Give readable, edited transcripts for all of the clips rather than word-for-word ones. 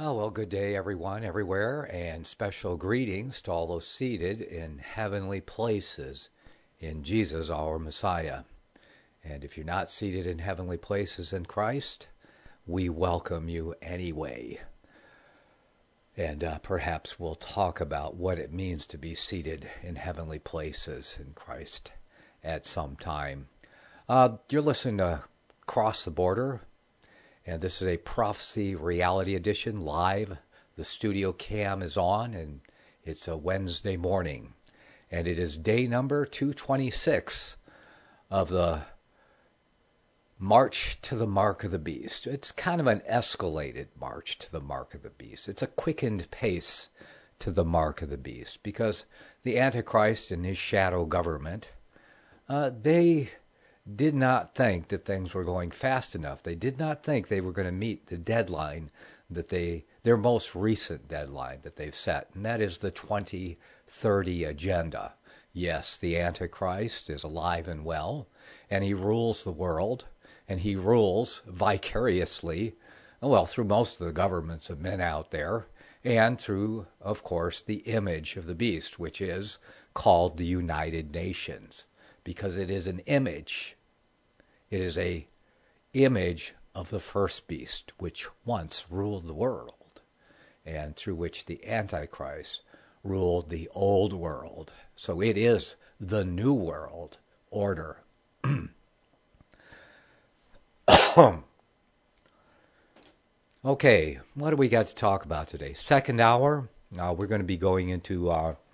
Oh, well, good day, everyone, everywhere, and special greetings to all those seated in heavenly places in Jesus, our Messiah. And if you're not seated in heavenly places in Christ, we welcome you anyway. And perhaps we'll talk about what it means to be seated in heavenly places in Christ at some time. You're listening to Cross the Border. And this is a Prophecy Reality Edition live. The studio cam is on, and it's a Wednesday morning. And it is day number 226 of the March to the Mark of the Beast. It's kind of an escalated march to the Mark of the Beast. It's a quickened pace to the Mark of the Beast because the Antichrist and his shadow government, they did not think that things were going fast enough. They did not think they were going to meet the deadline that their most recent deadline that they've set, and that is the 2030 agenda. Yes, the Antichrist is alive and well, and he rules the world, and he rules vicariously, well, through most of the governments of men out there, and through, of course, the image of the beast, which is called the United Nations, because it is an image. It is a image of the first beast, which once ruled the world, and through which the Antichrist ruled the old world. So it is the new world order. Okay, what do we got to talk about today? Second hour, we're going to be going into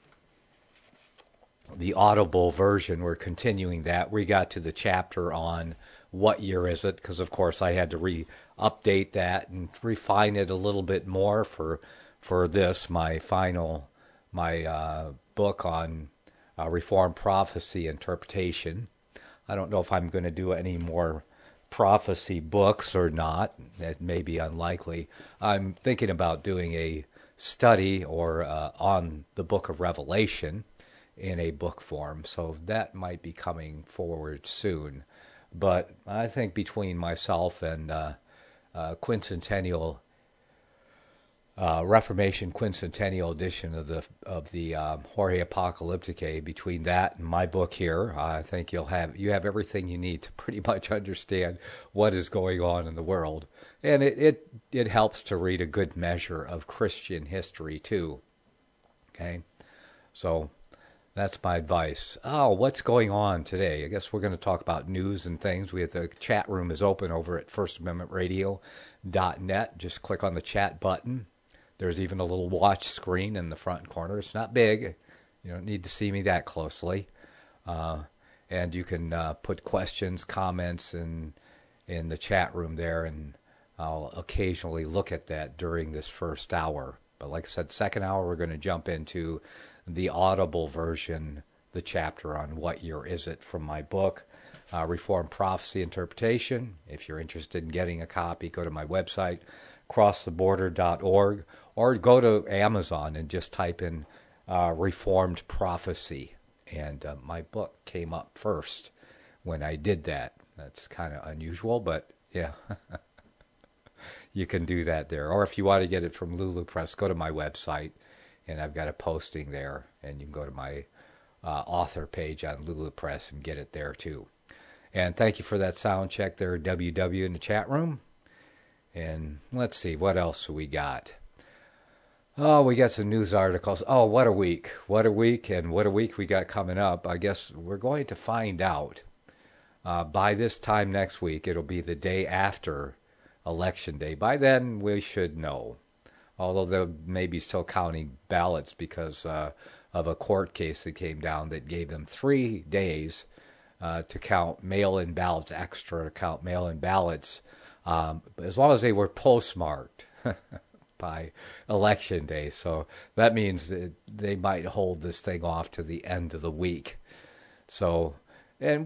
the Audible version. We're continuing that. We got to the chapter on what year is it, because of course I had to update that and refine it a little bit more for this, my book on Reformed Prophecy Interpretation. I don't know if I'm going to do any more prophecy books or not. That may be unlikely. I'm thinking about doing a study or on the book of Revelation in a book form, so that might be coming forward soon. But I think between myself and quincentennial Reformation quincentennial edition of the Jorge Apocalypticae, between that and my book here, I think you have everything you need to pretty much understand what is going on in the world, and it helps to read a good measure of Christian history too. Okay, so that's my advice. Oh, what's going on today? I guess we're going to talk about news and things. The chat room is open over at firstamendmentradio.net. Just click on the chat button. There's even a little watch screen in the front corner. It's not big. You don't need to see me that closely. And you can put questions, comments in the chat room there, and I'll occasionally look at that during this first hour. But like I said, second hour, we're going to jump into the Audible version, the chapter on what year is it from my book, Reformed Prophecy Interpretation. If you're interested in getting a copy, go to my website, crosstheborder.org, or go to Amazon and just type in Reformed Prophecy. And my book came up first when I did that. That's kind of unusual, but yeah, you can do that there. Or if you want to get it from Lulu Press, go to my website. And I've got a posting there, and you can go to my author page on Lulu Press and get it there too. And thank you for that sound check there, WW, in the chat room. And let's see, what else we got? Oh, we got some news articles. Oh, what a week. What a week, and what a week we got coming up. I guess we're going to find out by this time next week. It'll be the day after Election Day. By then, we should know. Although they may be still counting ballots because of a court case that came down that gave them 3 days to count mail-in ballots, extra to count mail-in ballots, as long as they were postmarked by Election Day. So that means that they might hold this thing off to the end of the week. So, and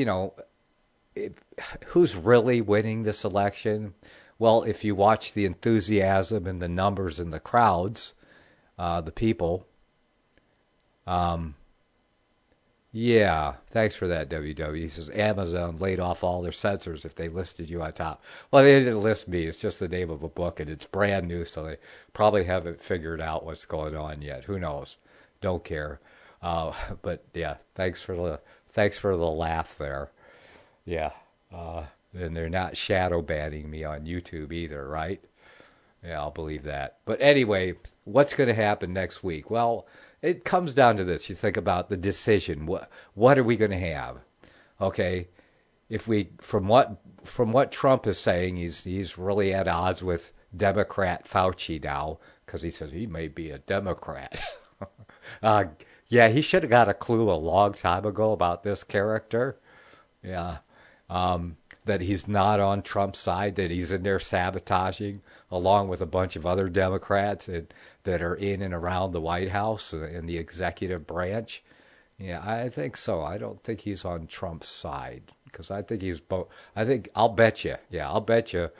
who's really winning this election? Well, if you watch the enthusiasm and the numbers and the crowds, the people, Yeah, thanks for that, WW. He says Amazon laid off all their censors if they listed you on top. Well, they didn't list me. It's just the name of a book, and it's brand new, so they probably haven't figured out what's going on yet. Who knows? Don't care. But yeah, thanks for the laugh there. Yeah, and they're not shadow banning me on YouTube either, right? Yeah, I'll believe that. But anyway, what's going to happen next week? Well, it comes down to this. You think about the decision. What are we going to have? Okay, if we from what Trump is saying, he's really at odds with Democrat Fauci now because he says he may be a Democrat. uh, yeah, he should have got a clue a long time ago about this character. Yeah. That he's not on Trump's side, that he's in there sabotaging, along with a bunch of other Democrats that are in and around the White House and the executive branch. Yeah, I think so. I don't think he's on Trump's side because I think he's both. I think I'll bet you. Yeah, I'll bet you.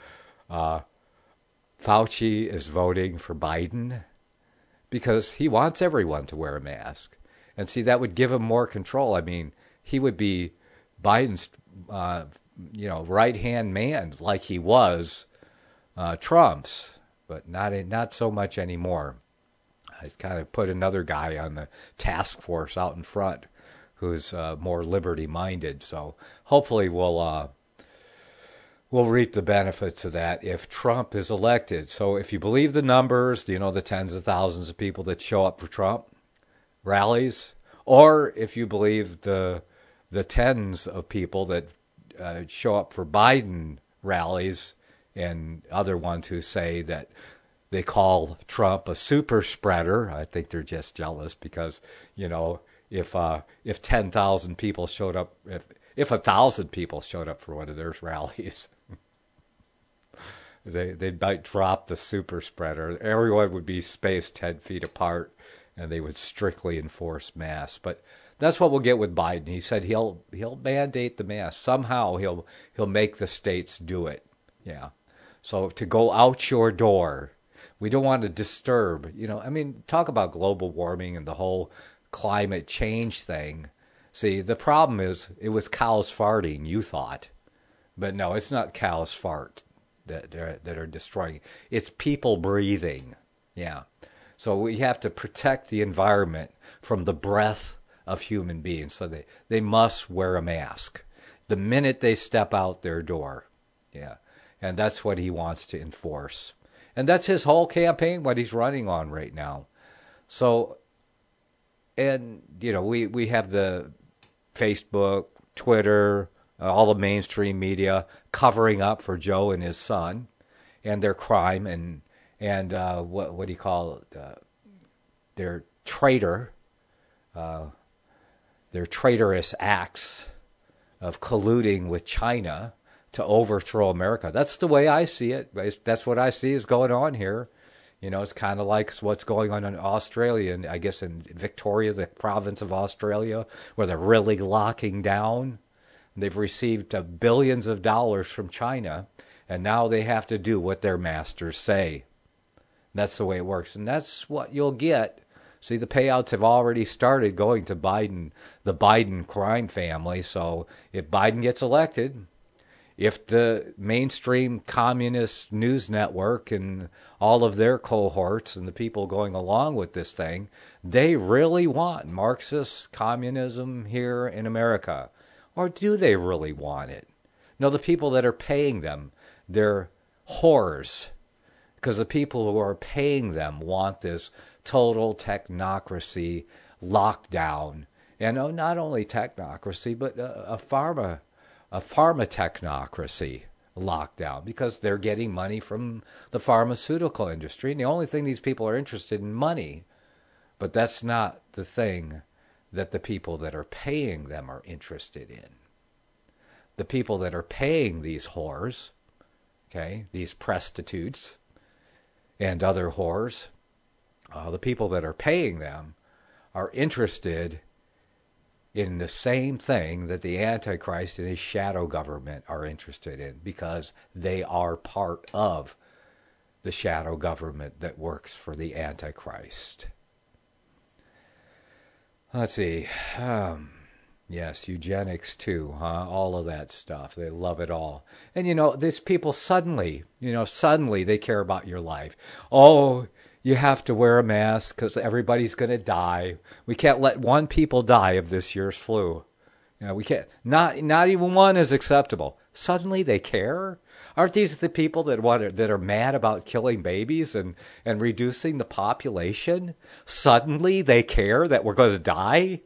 Fauci is voting for Biden because he wants everyone to wear a mask, and see that would give him more control. I mean, he would be Biden's, right hand man like he was Trump's, but not so much anymore. He's kind of put another guy on the task force out in front who's more liberty minded. So hopefully we'll reap the benefits of that if Trump is elected. So if you believe the numbers, the tens of thousands of people that show up for Trump rallies, or if you believe the tens of people that show up for Biden rallies and other ones who say that they call Trump a super spreader. I think they're just jealous because, if 10,000 people showed up, if 1,000 people showed up for one of their rallies, they might drop the super spreader. Everyone would be spaced 10 feet apart, and they would strictly enforce masks. But that's what we'll get with Biden. He said he'll mandate the mask. Somehow he'll make the states do it. Yeah. So to go out your door, we don't want to disturb. Talk about global warming and the whole climate change thing. See, the problem is it was cows farting, you thought. But no, it's not cows fart that are destroying. It's people breathing. Yeah. So we have to protect the environment from the breath of human beings. So they must wear a mask the minute they step out their door. Yeah. And that's what he wants to enforce. And that's his whole campaign, what he's running on right now. So, and, we have the Facebook, Twitter, all the mainstream media covering up for Joe and his son and their crime and what do you call it? Their traitorous acts of colluding with China to overthrow America. That's the way I see it. That's what I see is going on here. It's kind of like what's going on in Australia, and I guess in Victoria, the province of Australia, where they're really locking down. They've received billions of dollars from China, and now they have to do what their masters say. That's the way it works, and that's what you'll get. See, the payouts have already started going to Biden, the Biden crime family. So if Biden gets elected, if the mainstream communist news network and all of their cohorts and the people going along with this thing, they really want Marxist communism here in America. Or do they really want it? No, the people that are paying them, they're whores. Because the people who are paying them want this total technocracy lockdown. And not only technocracy, but a pharma technocracy lockdown, because they're getting money from the pharmaceutical industry. And the only thing these people are interested in money. But that's not the thing that the people that are paying them are interested in. The people that are paying these whores, okay, these prostitutes and other whores, the people that are paying them are interested in the same thing that the Antichrist and his shadow government are interested in, because they are part of the shadow government that works for the Antichrist. Let's see. Yes, eugenics too, huh? All of that stuff. They love it all. And these people suddenly they care about your life. Oh, you have to wear a mask because everybody's going to die. We can't let one people die of this year's flu. We can't. Not even one is acceptable. Suddenly they care. Aren't these the people that are mad about killing babies and reducing the population? Suddenly they care that we're going to die?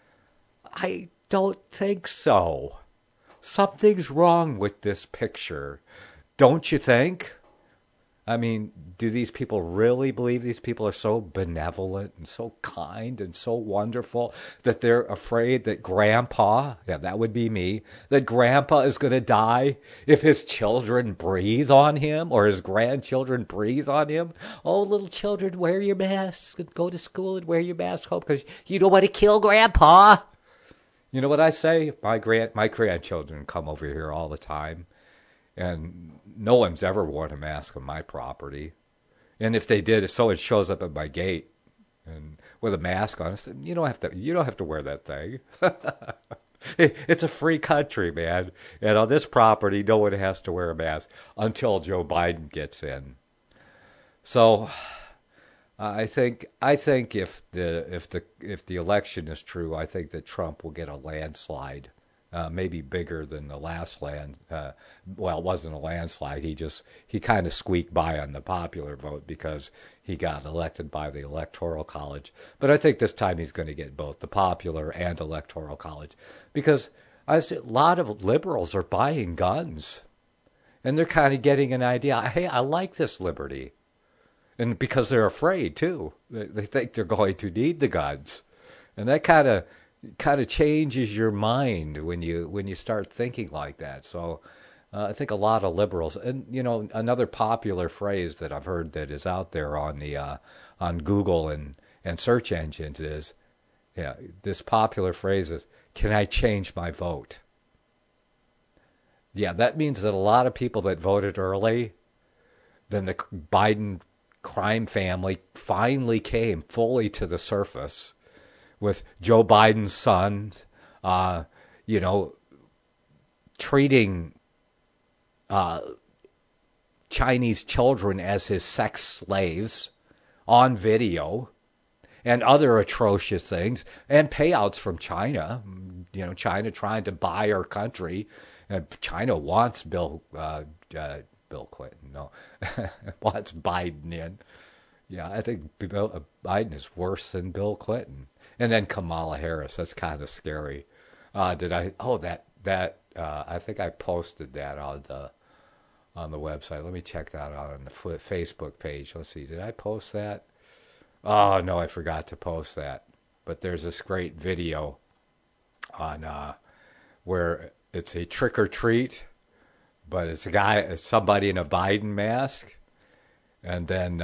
I don't think so. Something's wrong with this picture. Don't you think? I mean, do these people really believe these people are so benevolent and so kind and so wonderful that they're afraid that Grandpa, yeah, that would be me, that Grandpa is going to die if his children breathe on him or his grandchildren breathe on him? Oh, little children, wear your masks and go to school and wear your mask home because you don't want to kill Grandpa. You know what I say? My grandchildren come over here all the time, and no one's ever worn a mask on my property. And if they did, it shows up at my gate, and with a mask on, I said, you don't have to wear that thing. It's a free country, man. And on this property, no one has to wear a mask until Joe Biden gets in. So I think if the election is true, I think that Trump will get a landslide, maybe bigger than the last well, it wasn't a landslide. He kind of squeaked by on the popular vote because he got elected by the Electoral College. But I think this time he's going to get both the popular and Electoral College because I see a lot of liberals are buying guns, and they're kind of getting an idea. Hey, I like this liberty. And because they're afraid too, they think they're going to need the guns, and that kind of changes your mind when you start thinking like that. So I think a lot of liberals, and another popular phrase that I've heard that is out there on the on Google and search engines is, this popular phrase is, "Can I change my vote?" Yeah, that means that a lot of people that voted early, then the Biden crime family finally came fully to the surface with Joe Biden's son, treating Chinese children as his sex slaves on video and other atrocious things and payouts from China. China trying to buy our country. And China wants Bill Clinton, no, wants Biden in. Yeah, I think Biden is worse than Bill Clinton. And then Kamala Harris, that's kind of scary. I think I posted that on the website. Let me check that out on the Facebook page. Let's see, did I post that? Oh, no, I forgot to post that. But there's this great video on where it's a trick or treat, but it's somebody in a Biden mask, and then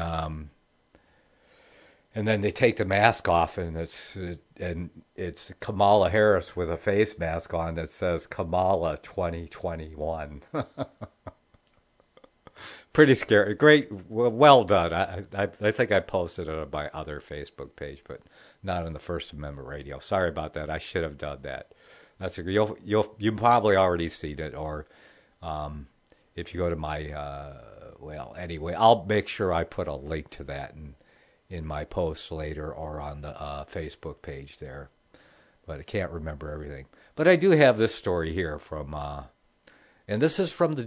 they take the mask off, and it's Kamala Harris with a face mask on that says Kamala 2021. Pretty scary. Great, well done. I think I posted it on my other Facebook page, but not on the First Amendment Radio. Sorry about that. I should have done that. You've probably already seen it, or if you go to my anyway, I'll make sure I put a link to that in my posts later or on the Facebook page there. But I can't remember everything. But I do have this story here from, and this is from the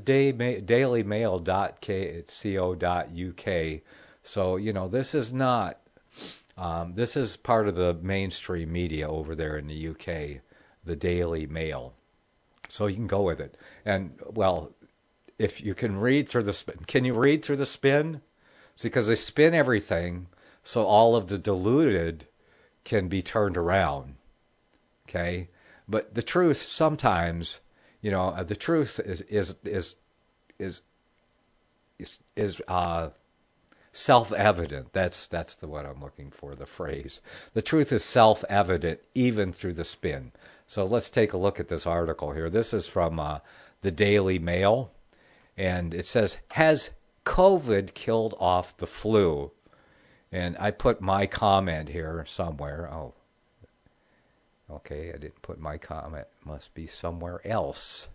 dailymail.co.uk. So, this is not, this is part of the mainstream media over there in the UK, the Daily Mail. So you can go with it. And, well, if you can read through the spin, can you read through the spin? It's because they spin everything so all of the diluted can be turned around. Okay? But the truth sometimes, the truth is self-evident. That's the what I'm looking for, the phrase. The truth is self-evident even through the spin. So let's take a look at this article here. This is from the Daily Mail, and it says, "Has COVID killed off the flu?" And I put my comment here somewhere. Oh, Okay, I didn't put my comment. Must be somewhere else.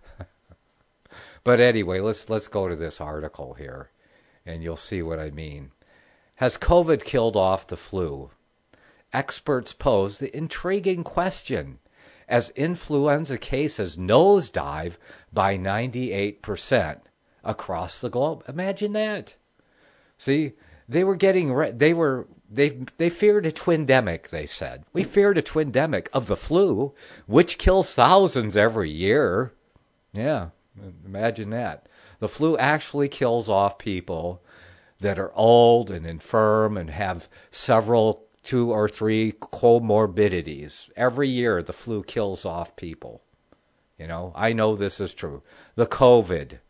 But anyway, let's go to this article here, and you'll see what I mean. Has COVID killed off the flu? Experts pose the intriguing question as influenza cases nosedive by 98% across the globe. Imagine that. See, they were getting they feared a twindemic, they said. We feared a twindemic of the flu, which kills thousands every year. Yeah, imagine that. The flu actually kills off people that are old and infirm and have several 2 or 3 comorbidities. Every year the flu kills off people. You know, I know this is true. The COVID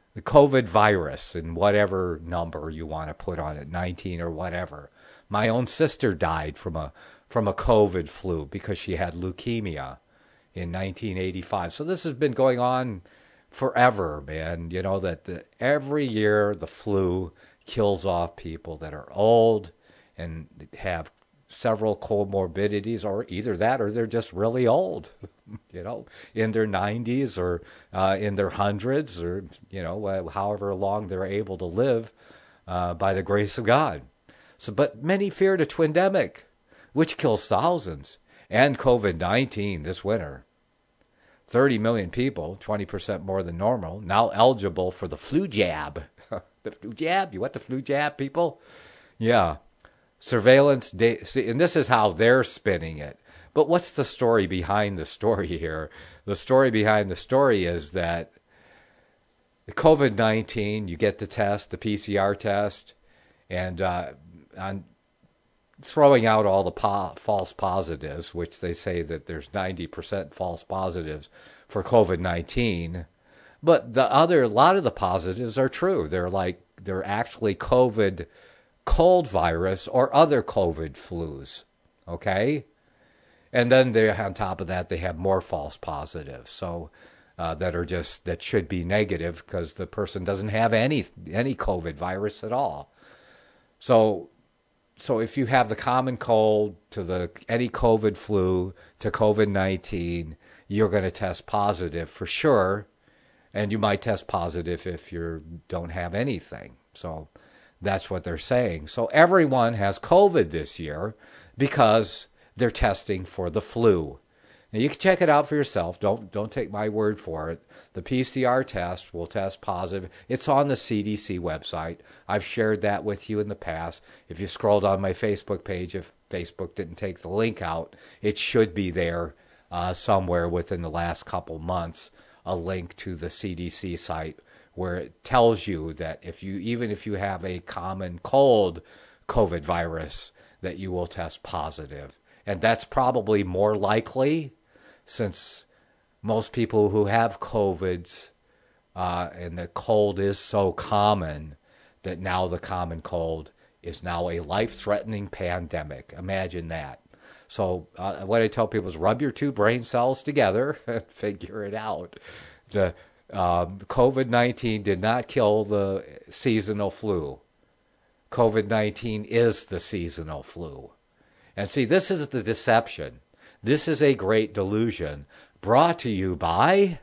virus, and whatever number you want to put on it, 19 or whatever. My own sister died from a COVID flu because she had leukemia in 1985. So this has been going on forever, man. You know, that every year the flu kills off people that are old and have several comorbidities, or either that or they're just really old, you know, in their 90s or in their hundreds, or, you know, however long they're able to live by the grace of God. So, but many feared a twindemic, which kills thousands, and COVID-19 this winter. 30 million people, 20% more than normal, now eligible for the flu jab. The flu jab? You want the flu jab, people? Yeah. Surveillance data, and this is how they're spinning it. But what's the story behind the story here? The story behind the story is that the COVID-19, you get the test, the PCR test, and on throwing out all the false positives, which they say that there's 90% false positives for COVID-19. But a lot of the positives are true. They're actually COVID cold virus or other COVID flus, okay? And then on top of that, they have more false positives, so that should be negative because the person doesn't have any COVID virus at all. So if you have the common cold to any COVID flu to COVID-19, you're going to test positive for sure, and you might test positive if you don't have anything. So that's what they're saying. So everyone has COVID this year because they're testing for the flu. Now you can check it out for yourself. Don't take my word for it. The PCR test will test positive. It's on the CDC website. I've shared that with you in the past. If you scrolled on my Facebook page, if Facebook didn't take the link out, it should be there somewhere within the last couple months, a link to the CDC site where it tells you that even if you have a common cold COVID virus, that you will test positive. And that's probably more likely since most people who have COVIDs and the cold is so common that now the common cold is now a life-threatening pandemic. Imagine that. So what I tell people is rub your 2 brain cells together and figure it out. The COVID-19 did not kill the seasonal flu. COVID-19 is the seasonal flu. And see, this is the deception. This is a great delusion brought to you by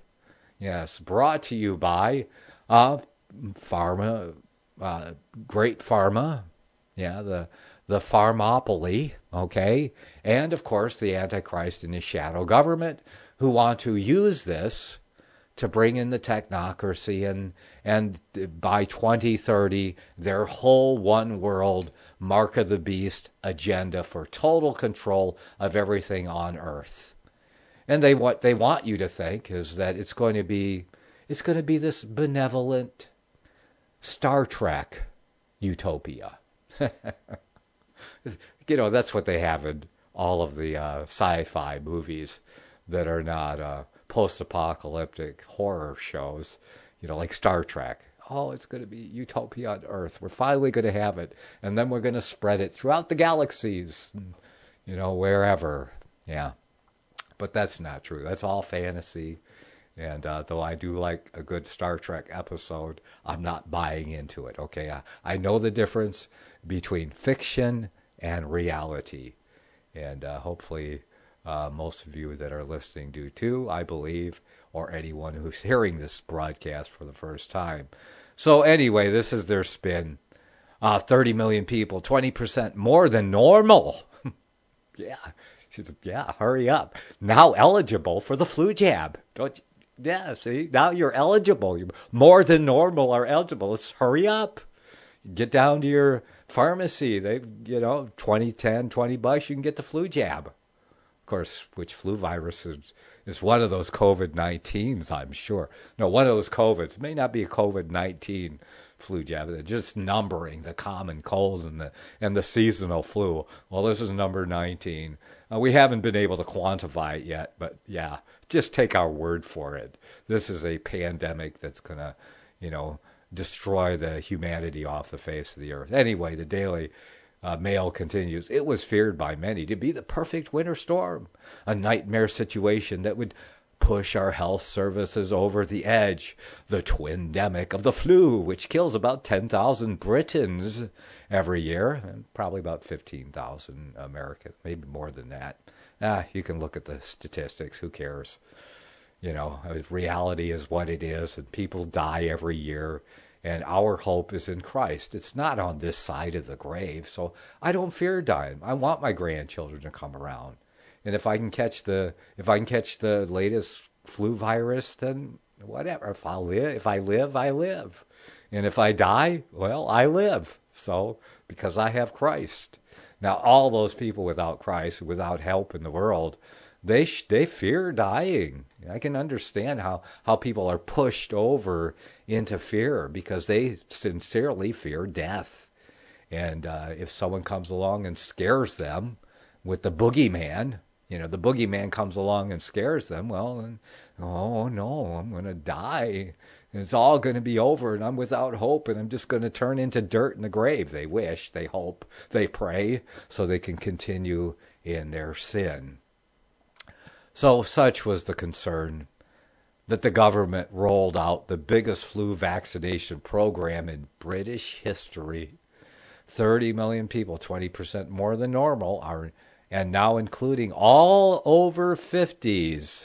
pharma, great pharma, the pharmopoly, okay? And, of course, the Antichrist and his shadow government who want to use this to bring in the technocracy and by 2030, their whole one world mark of the beast agenda for total control of everything on Earth. And what they want you to think is that it's going to be this benevolent Star Trek utopia. You know, that's what they have in all of the sci-fi movies that are not post-apocalyptic horror shows, you know, like Star Trek. Oh, it's going to be utopia on Earth. We're finally going to have it. And then we're going to spread it throughout the galaxies, you know, wherever. Yeah. But that's not true. That's all fantasy. And though I do like a good Star Trek episode, I'm not buying into it, okay? I know the difference between fiction and reality. And hopefully Most of you that are listening do too, I believe, or anyone who's hearing this broadcast for the first time. So anyway, this is their spin. 30 million people, 20% more than normal. Yeah. She said, yeah, hurry up. Now eligible for the flu jab. Don't you? Yeah, see, now you're eligible. More than normal are eligible. Let's hurry up. Get down to your pharmacy. They, $20, $20, you can get the flu jab. Of course, which flu virus is one of those COVID-19s, I'm sure. No, one of those COVIDs. It may not be a COVID-19 flu jab. They're just numbering the common colds and the seasonal flu. Well, this is number 19. We haven't been able to quantify it yet, but yeah, just take our word for it. This is a pandemic that's going to, destroy the humanity off the face of the earth. Anyway, the Daily Mail continues. It was feared by many to be the perfect winter storm, a nightmare situation that would push our health services over the edge. The twindemic of the flu, which kills about 10,000 Britons every year, and probably about 15,000 Americans, maybe more than that. You can look at the statistics. Who cares? Reality is what it is, and people die every year, and our hope is in Christ. It's not on this side of the grave, so I don't fear dying. I want my grandchildren to come around. And if I can catch the latest flu virus, then whatever. If I live, I live. And if I die, well, I live. So, because I have Christ. Now, all those people without Christ, without help in the world, they fear dying. I can understand how people are pushed over into fear because they sincerely fear death. And if someone comes along and scares them with the boogeyman, the boogeyman comes along and scares them, well, then, oh no, I'm going to die. And it's all going to be over, and I'm without hope, and I'm just going to turn into dirt in the grave. They wish, they hope, they pray, so they can continue in their sin. So such was the concern that the government rolled out the biggest flu vaccination program in British history. 30 million people, 20% more than normal, and now including all over 50s,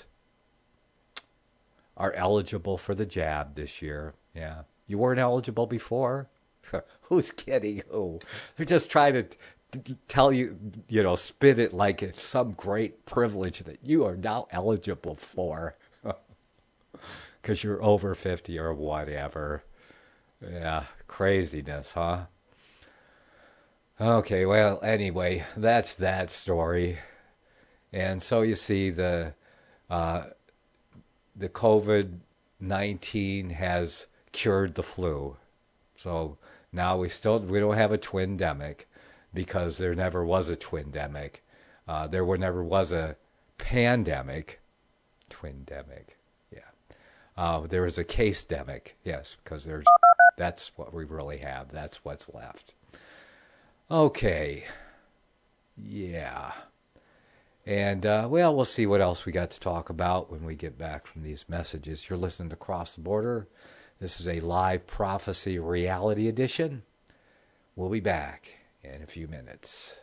are eligible for the jab this year. Yeah. You weren't eligible before? Who's kidding who? They're just trying to tell you, spin it like it's some great privilege that you are now eligible for. Because you're over 50 or whatever. Yeah, craziness, huh? Okay, well, anyway, that's that story. And so you see the COVID-19 has cured the flu. So now we don't have a twindemic because there never was a twindemic. There never was a pandemic. Twindemic, yeah. There was a case-demic, yes, because that's what we really have. That's what's left. Okay. Yeah. And, we'll see what else we got to talk about when we get back from these messages. You're listening to Cross the Border. This is a live prophecy reality edition. We'll be back in a few minutes.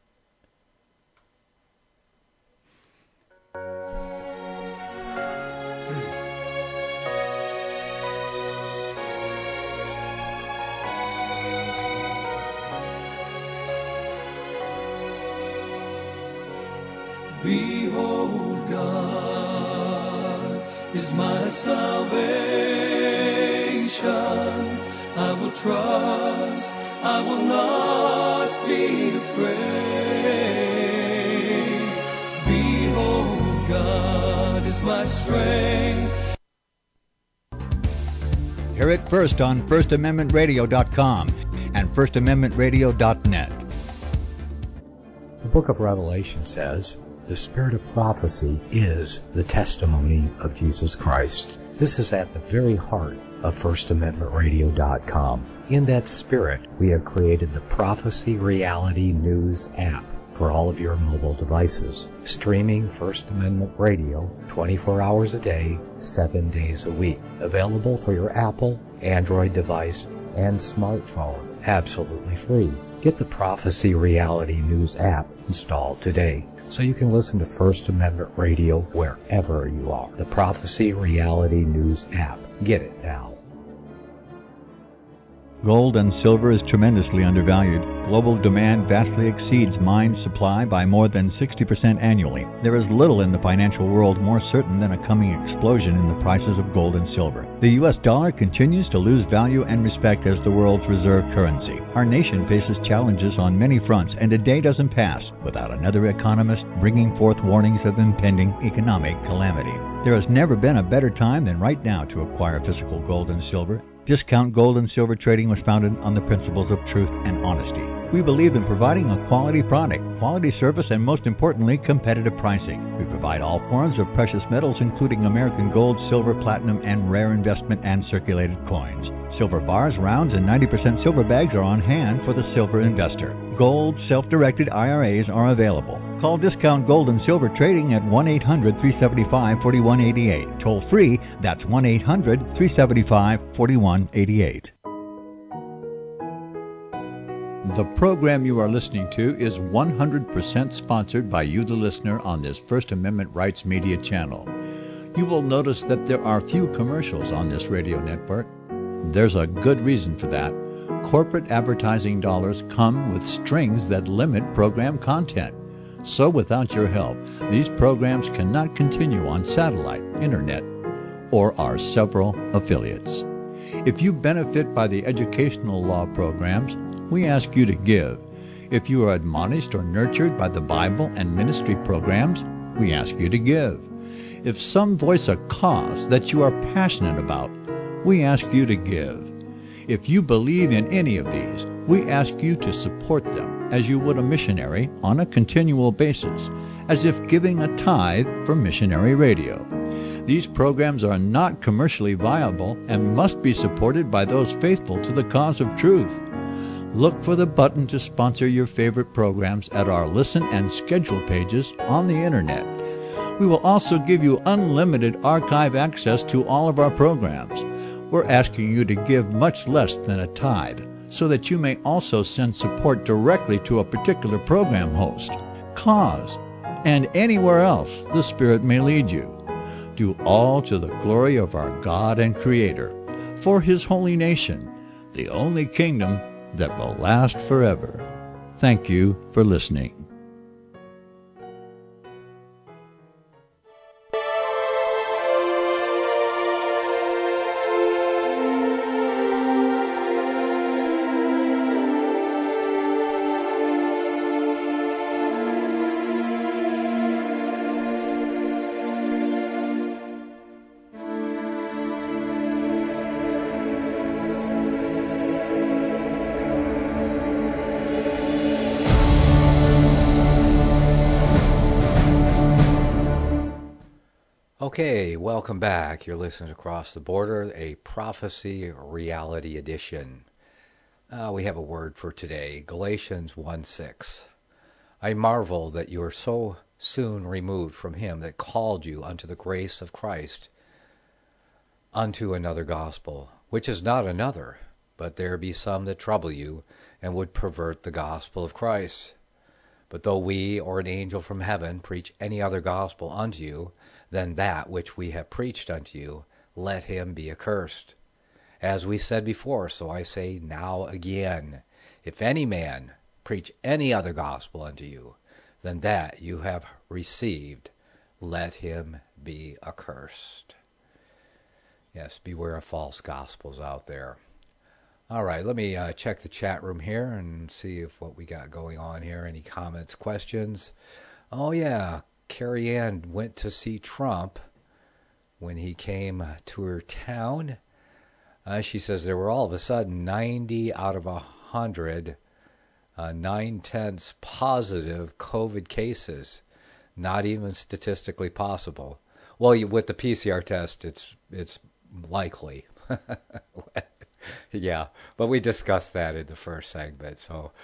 Behold, God is my salvation. I will trust, I will not be afraid. Behold, God is my strength. Hear it first on FirstAmendmentRadio.com and FirstAmendmentRadio.net. The book of Revelation says, the spirit of prophecy is the testimony of Jesus Christ. This is at the very heart of FirstAmendmentRadio.com. In that spirit, we have created the Prophecy Reality News app for all of your mobile devices, streaming First Amendment Radio 24 hours a day, 7 days a week. Available for your Apple, Android device, and smartphone, absolutely free. Get the Prophecy Reality News app installed today. so you can listen to First Amendment Radio wherever you are. The Prophecy Reality News app. Get it now. Gold and silver is tremendously undervalued. Global demand vastly exceeds mine supply by more than 60% annually. There is little in the financial world more certain than a coming explosion in the prices of gold and silver. The U.S. dollar continues to lose value and respect as the world's reserve currency. Our nation faces challenges on many fronts, and a day doesn't pass without another economist bringing forth warnings of impending economic calamity. There has never been a better time than right now to acquire physical gold and silver. Discount Gold and Silver Trading was founded on the principles of truth and honesty. We believe in providing a quality product, quality service, and most importantly, competitive pricing. We provide all forms of precious metals, including American gold, silver, platinum, and rare investment and circulated coins. Silver bars, rounds, and 90% silver bags are on hand for the silver investor. Gold self-directed IRAs are available. Call Discount Gold and Silver Trading at 1-800-375-4188. Toll free, that's 1-800-375-4188. The program you are listening to is 100% sponsored by you, the listener, on this First Amendment Rights Media channel. You will notice that there are few commercials on this radio network. There's a good reason for that. Corporate advertising dollars come with strings that limit program content. So without your help, these programs cannot continue on satellite, internet, or our several affiliates. If you benefit by the educational law programs, we ask you to give. If you are admonished or nurtured by the Bible and ministry programs, we ask you to give. If some voice a cause that you are passionate about, we ask you to give. If you believe in any of these, we ask you to support them as you would a missionary on a continual basis, as if giving a tithe for missionary radio. These programs are not commercially viable and must be supported by those faithful to the cause of truth. Look for the button to sponsor your favorite programs at our listen and schedule pages on the internet. We will also give you unlimited archive access to all of our programs. We're asking you to give much less than a tithe, so that you may also send support directly to a particular program host, cause, and anywhere else the Spirit may lead you. Do all to the glory of our God and Creator, for His holy nation, the only kingdom that will last forever. Thank you for listening. Okay, welcome back. You're listening to Across the Border, a Prophecy Reality Edition. We have a word for today, Galatians 1:6. I marvel that you are so soon removed from him that called you unto the grace of Christ, unto another gospel, which is not another, but there be some that trouble you, and would pervert the gospel of Christ. But though we or an angel from heaven preach any other gospel unto you than that which we have preached unto you, let him be accursed. As we said before, so I say now again, if any man preach any other gospel unto you than that you have received, let him be accursed. Yes, beware of false gospels out there. All right, let me check the chat room here and see if what we got going on here. Any comments, questions? Oh, yeah. Carrie Ann went to see Trump when he came to her town. She says there were all of a sudden 90 out of 100, 9/10 positive COVID cases. Not even statistically possible. Well, with the PCR test, it's likely. Yeah, but we discussed that in the first segment.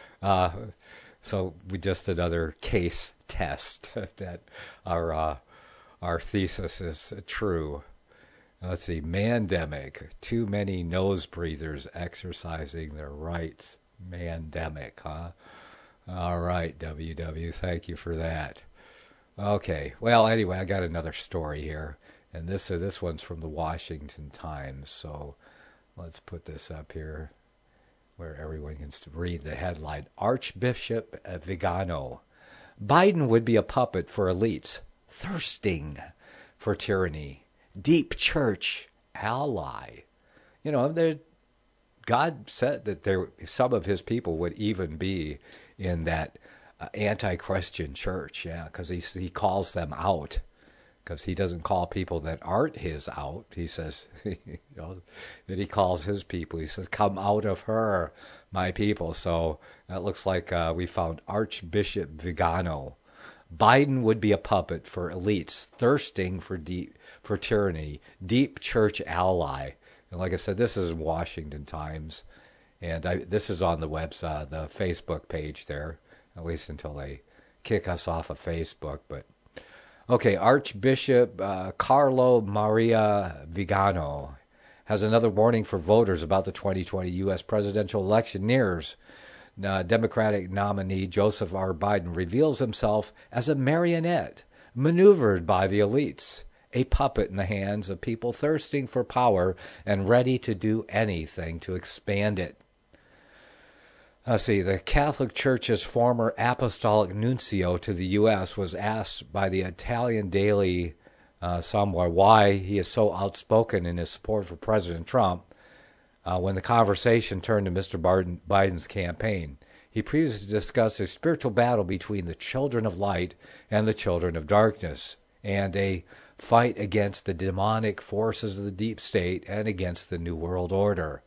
So we just another case test that our thesis is true. Let's see, Mandemic. Too many nose breathers exercising their rights. Mandemic, huh? All right, WW, thank you for that. Okay. Well, anyway, I got another story here, and this one's from the Washington Times. So let's put this up here where everyone can read the headline. Archbishop Vigano. Biden would be a puppet for elites thirsting for tyranny. Deep church ally. You know, God said that some of his people would even be in that anti-Christian church, yeah, because he calls them out, because he doesn't call people that aren't his out. He says, that he calls his people. He says, "Come out of her, my people." So that looks like we found Archbishop Vigano. Biden would be a puppet for elites thirsting for tyranny. Deep church ally. And like I said, this is Washington Times, and this is on the website, the Facebook page there, at least until they kick us off of Facebook. But okay, Archbishop Carlo Maria Vigano has another warning for voters about the 2020 U.S. presidential election nears. Democratic nominee Joseph R. Biden reveals himself as a marionette maneuvered by the elites, a puppet in the hands of people thirsting for power and ready to do anything to expand it. Let's see, the Catholic Church's former apostolic nuncio to the U.S. was asked by the Italian daily somewhere why he is so outspoken in his support for President Trump. When the conversation turned to Mr. Biden's campaign, he previously discussed a spiritual battle between the children of light and the children of darkness, and a fight against the demonic forces of the deep state and against the New World Order.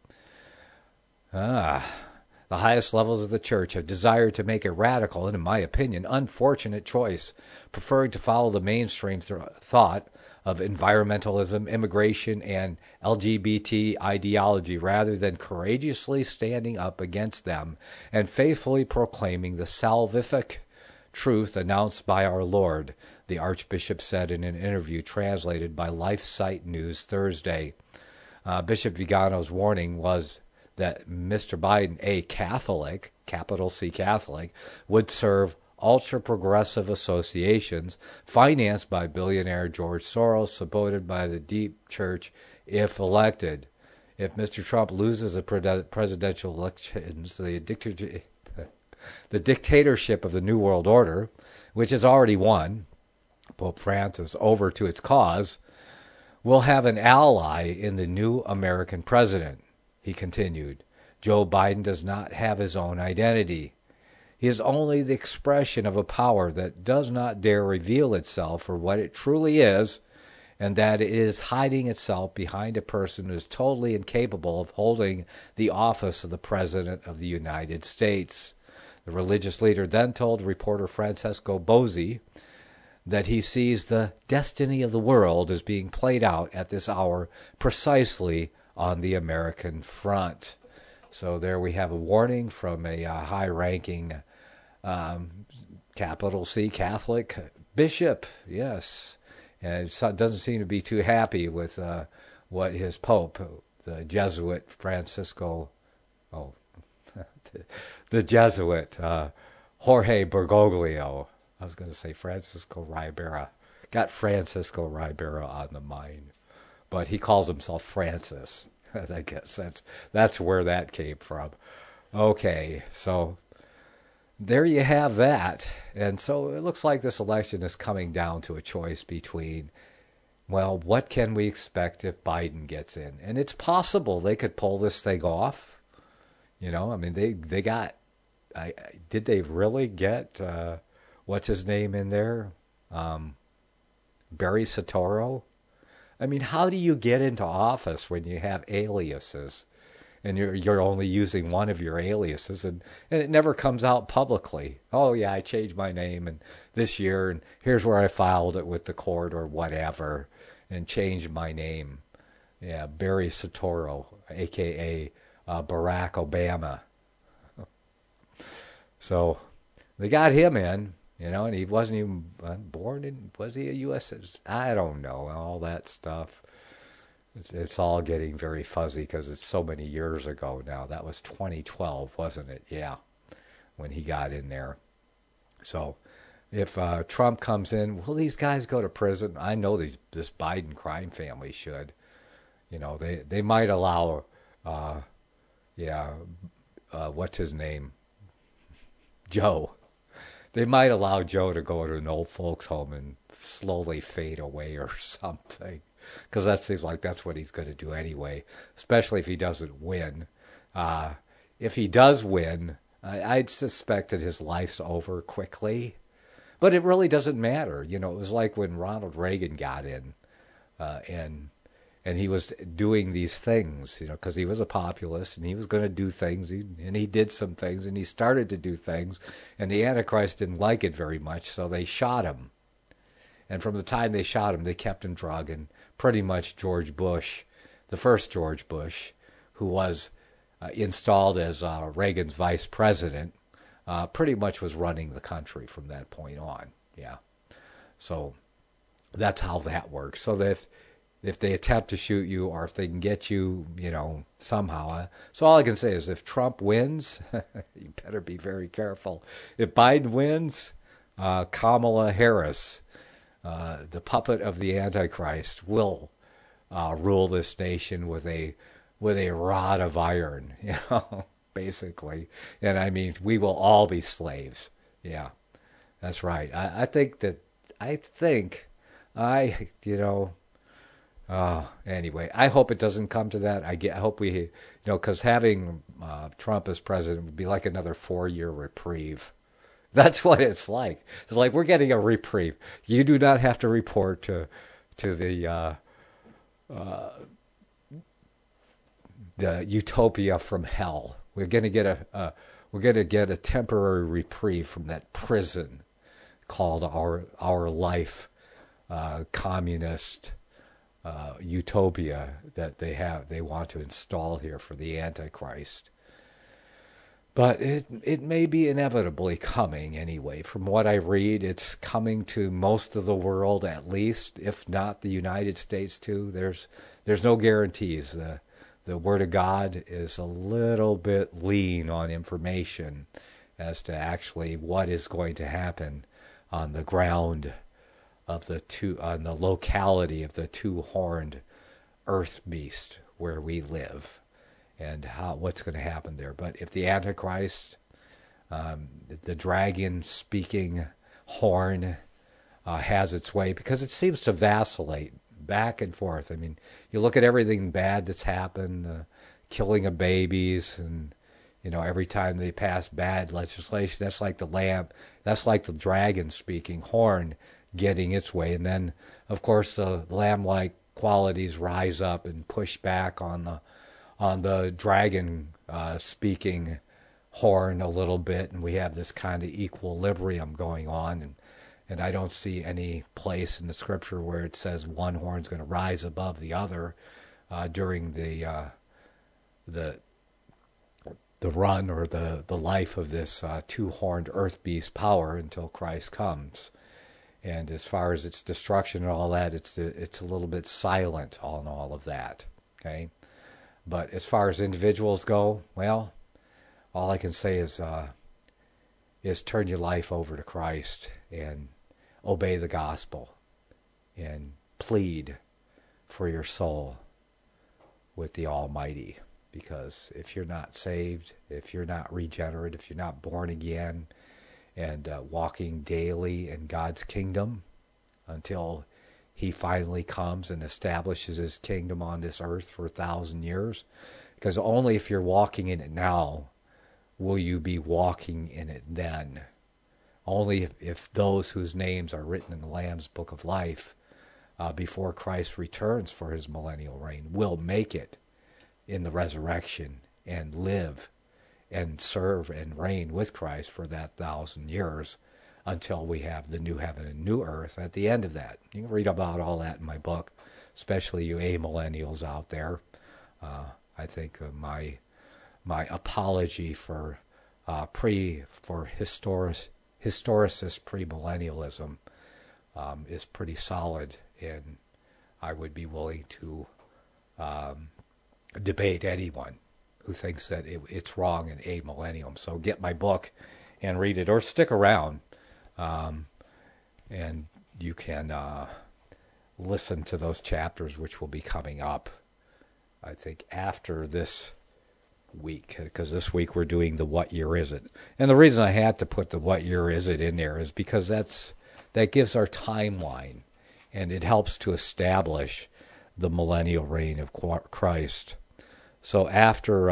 The highest levels of the church have desired to make a radical and, in my opinion, unfortunate choice, preferring to follow the mainstream thought of environmentalism, immigration, and LGBT ideology rather than courageously standing up against them and faithfully proclaiming the salvific truth announced by our Lord, the Archbishop said in an interview translated by LifeSite News Thursday. Bishop Vigano's warning was that Mr. Biden, a Catholic, capital C Catholic, would serve ultra-progressive associations financed by billionaire George Soros, supported by the deep church if elected. If Mr. Trump loses the presidential elections, the dictatorship of the New World Order, which has already won, Pope Francis, over to its cause, will have an ally in the new American president, he continued. Joe Biden does not have his own identity. He is only the expression of a power that does not dare reveal itself for what it truly is, and that it is hiding itself behind a person who is totally incapable of holding the office of the President of the United States. The religious leader then told reporter Francesco Bozzi that he sees the destiny of the world as being played out at this hour precisely on the American front. So there we have a warning from a high-ranking capital C Catholic bishop, yes. And it doesn't seem to be too happy with what his Pope, the Jesuit the Jesuit Jorge Bergoglio. I was going to say Francisco Ribera. Got Francisco Ribera on the mind. But he calls himself Francis. I guess that's where that came from. Okay, so there you have that. And so it looks like this election is coming down to a choice between, well, what can we expect if Biden gets in? And it's possible they could pull this thing off. You know, I mean, they got, did they really get, what's his name in there? Barry Soetoro? I mean, how do you get into office when you have aliases and you're only using one of your aliases and it never comes out publicly? Oh, yeah, I changed my name and this year and here's where I filed it with the court or whatever and changed my name. Yeah, Barry Soetoro, a.k.a. Barack Obama. So they got him in. You know, and he wasn't even born in, was he a U.S. citizen? I don't know, all that stuff. It's all getting very fuzzy because it's so many years ago now. That was 2012, wasn't it? Yeah, when he got in there. So if Trump comes in, will these guys go to prison? I know this Biden crime family should. You know, they might allow, what's his name? Joe. They might allow Joe to go to an old folks home and slowly fade away or something. Because that seems like that's what he's going to do anyway, especially if he doesn't win. If he does win, I'd suspect that his life's over quickly. But it really doesn't matter. You know, it was like when Ronald Reagan got in and he was doing these things, you know, because he was a populist and he was going to do things, and he did some things, and he started to do things, and the Antichrist didn't like it very much, so they shot him. And from the time they shot him, they kept him drug, and pretty much George Bush, the first George Bush, who was installed as Reagan's vice president, pretty much was running the country from that point on. Yeah. So that's how that works. So that if they attempt to shoot you, or if they can get you, you know, somehow. So all I can say is if Trump wins, you better be very careful. If Biden wins, Kamala Harris, the puppet of the Antichrist, will rule this nation with a rod of iron, you know, basically. And I mean, we will all be slaves. Yeah, that's right. Anyway, I hope it doesn't come to that. I hope we, you know, because having Trump as president would be like another 4-year reprieve. That's what it's like. It's like we're getting a reprieve. You do not have to report to the utopia from hell. We're going to get a temporary reprieve from that prison called our life, communist utopia that they want to install here for the Antichrist. But it may be inevitably coming anyway. From what I read, it's coming to most of the world at least, if not the United States too. There's no guarantees. The Word of God is a little bit lean on information as to actually what is going to happen on the ground of on the locality of the two-horned earth beast where we live, and what's going to happen there. But if the Antichrist, the dragon-speaking horn, has its way, because it seems to vacillate back and forth. I mean, you look at everything bad that's happened, killing of babies, and you know, every time they pass bad legislation, that's like the dragon-speaking horn getting its way. And then, of course, the lamb-like qualities rise up and push back on the dragon speaking horn a little bit, and we have this kind of equilibrium going on, and I don't see any place in the scripture where it says one horn's going to rise above the other during the run or the life of this two-horned earth beast power until Christ comes. And as far as its destruction and all that, it's a little bit silent on all of that. Okay. But as far as individuals go, well, all I can say is turn your life over to Christ and obey the gospel and plead for your soul with the Almighty. Because if you're not saved, if you're not regenerate, if you're not born again and walking daily in God's kingdom until He finally comes and establishes His kingdom on this earth for 1,000 years, because only if you're walking in it now will you be walking in it then. Only if those whose names are written in the Lamb's Book of Life before Christ returns for His millennial reign will make it in the resurrection and live and serve and reign with Christ for that 1,000 years until we have the new heaven and new earth at the end of that. You can read about all that in my book, especially you amillennials out there. I think my apology for historicist premillennialism is pretty solid, and I would be willing to debate anyone who thinks that it's wrong in amillennium. So get my book and read it, or stick around. And you can listen to those chapters, which will be coming up, I think, after this week, because this week we're doing the What Year Is It? And the reason I had to put the What Year Is It in there is because that gives our timeline, and it helps to establish the millennial reign of Christ. So after,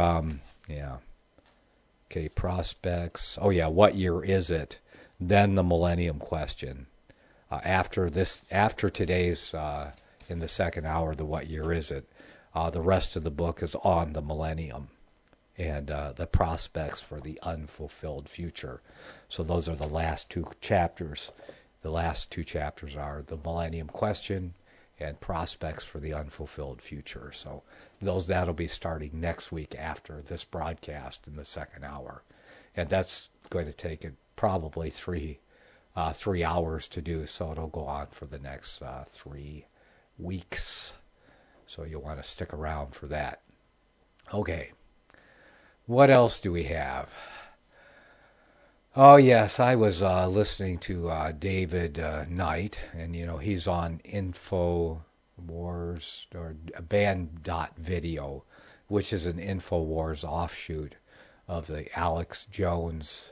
prospects. Oh yeah, what year is it? Then the millennium question. After today's, in the second hour, the what year is it? The rest of the book is on the millennium and the prospects for the unfulfilled future. So those are the last two chapters. The last two chapters are the millennium question and prospects for the unfulfilled future. So that'll be starting next week after this broadcast in the second hour. And that's going to take probably 3 hours to do, so it'll go on for the next 3 weeks. So you'll want to stick around for that. Okay. What else do we have? Oh, yes, I was listening to David Knight, and, he's on InfoWars, or Band.video, which is an InfoWars offshoot of the Alex Jones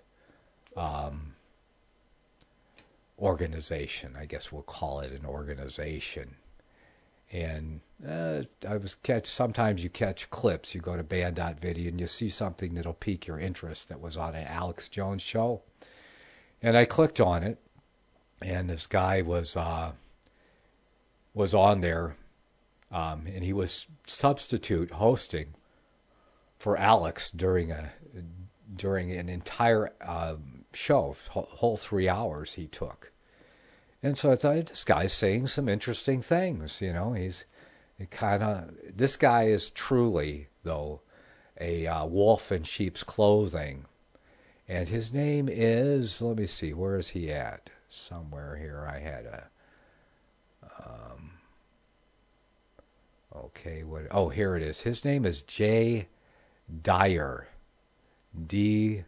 organization. I guess we'll call it an organization. And sometimes you catch clips. You go to Band.video and you see something that'll pique your interest that was on an Alex Jones show. And I clicked on it, and this guy was on there, and he was substitute hosting for Alex during an entire show, whole 3 hours he took. And so I thought, this guy's saying some interesting things, this guy is truly, though, a wolf in sheep's clothing. And his name is, let me see, where is he at? Somewhere here I had here it is. His name is Jay Dyer. Dyer.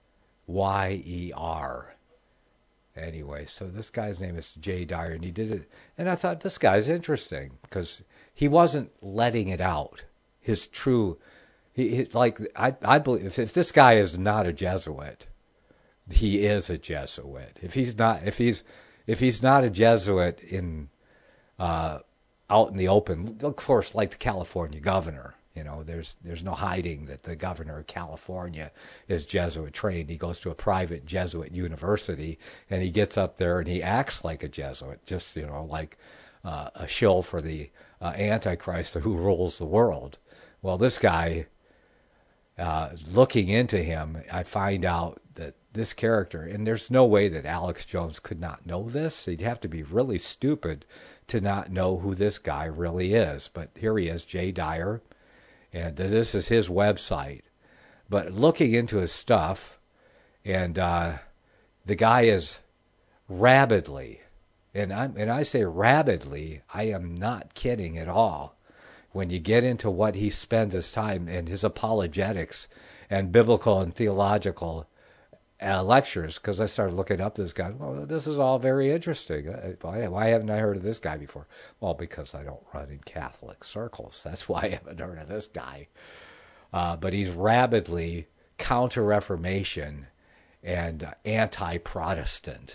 Anyway, so this guy's name is Jay Dyer, and he did it. And I thought, this guy's interesting, because he wasn't letting it out. His true, I believe, if this guy is not a Jesuit, he is a Jesuit. If he's not a Jesuit in out in the open, of course, like the California governor. There's no hiding that the governor of California is Jesuit trained. He goes to a private Jesuit university, and he gets up there and he acts like a Jesuit, just, like a shill for the Antichrist who rules the world. Well, this guy, looking into him, I find out that this character, and there's no way that Alex Jones could not know this. He'd have to be really stupid to not know who this guy really is. But here he is, Jay Dyer. And this is his website. But looking into his stuff, and the guy is rabidly, and I say rabidly, I am not kidding at all. When you get into what he spends his time and his apologetics and biblical and theological lectures, because I started looking up this guy. Well, this is all very interesting. Why haven't I heard of this guy before? Well, because I don't run in Catholic circles. That's why I haven't heard of this guy. But he's rabidly counter-Reformation and anti-Protestant.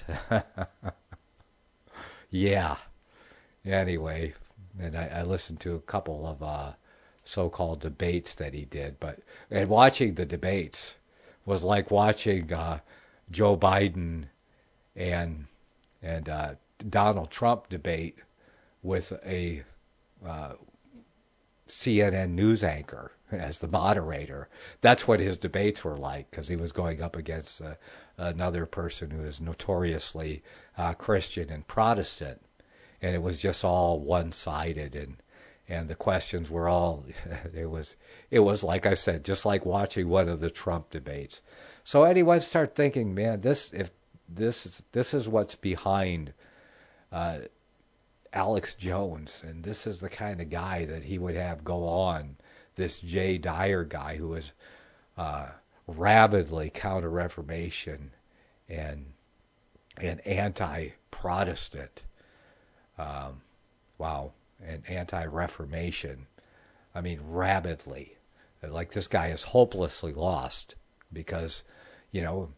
Yeah. Anyway, and I listened to a couple of so-called debates that he did. And watching the debates was like watching Joe Biden and Donald Trump debate with a CNN news anchor as the moderator. That's what his debates were like, because he was going up against another person who is notoriously Christian and Protestant, and it was just all one-sided, and the questions were all, it was like I said, just like watching one of the Trump debates. So anyone start thinking, man, this is what's behind Alex Jones, and this is the kind of guy that he would have go on, this Jay Dyer guy who is rabidly counter-Reformation and anti Protestant. Wow. And anti-Reformation. I mean, rabidly. Like, this guy is hopelessly lost because, you know,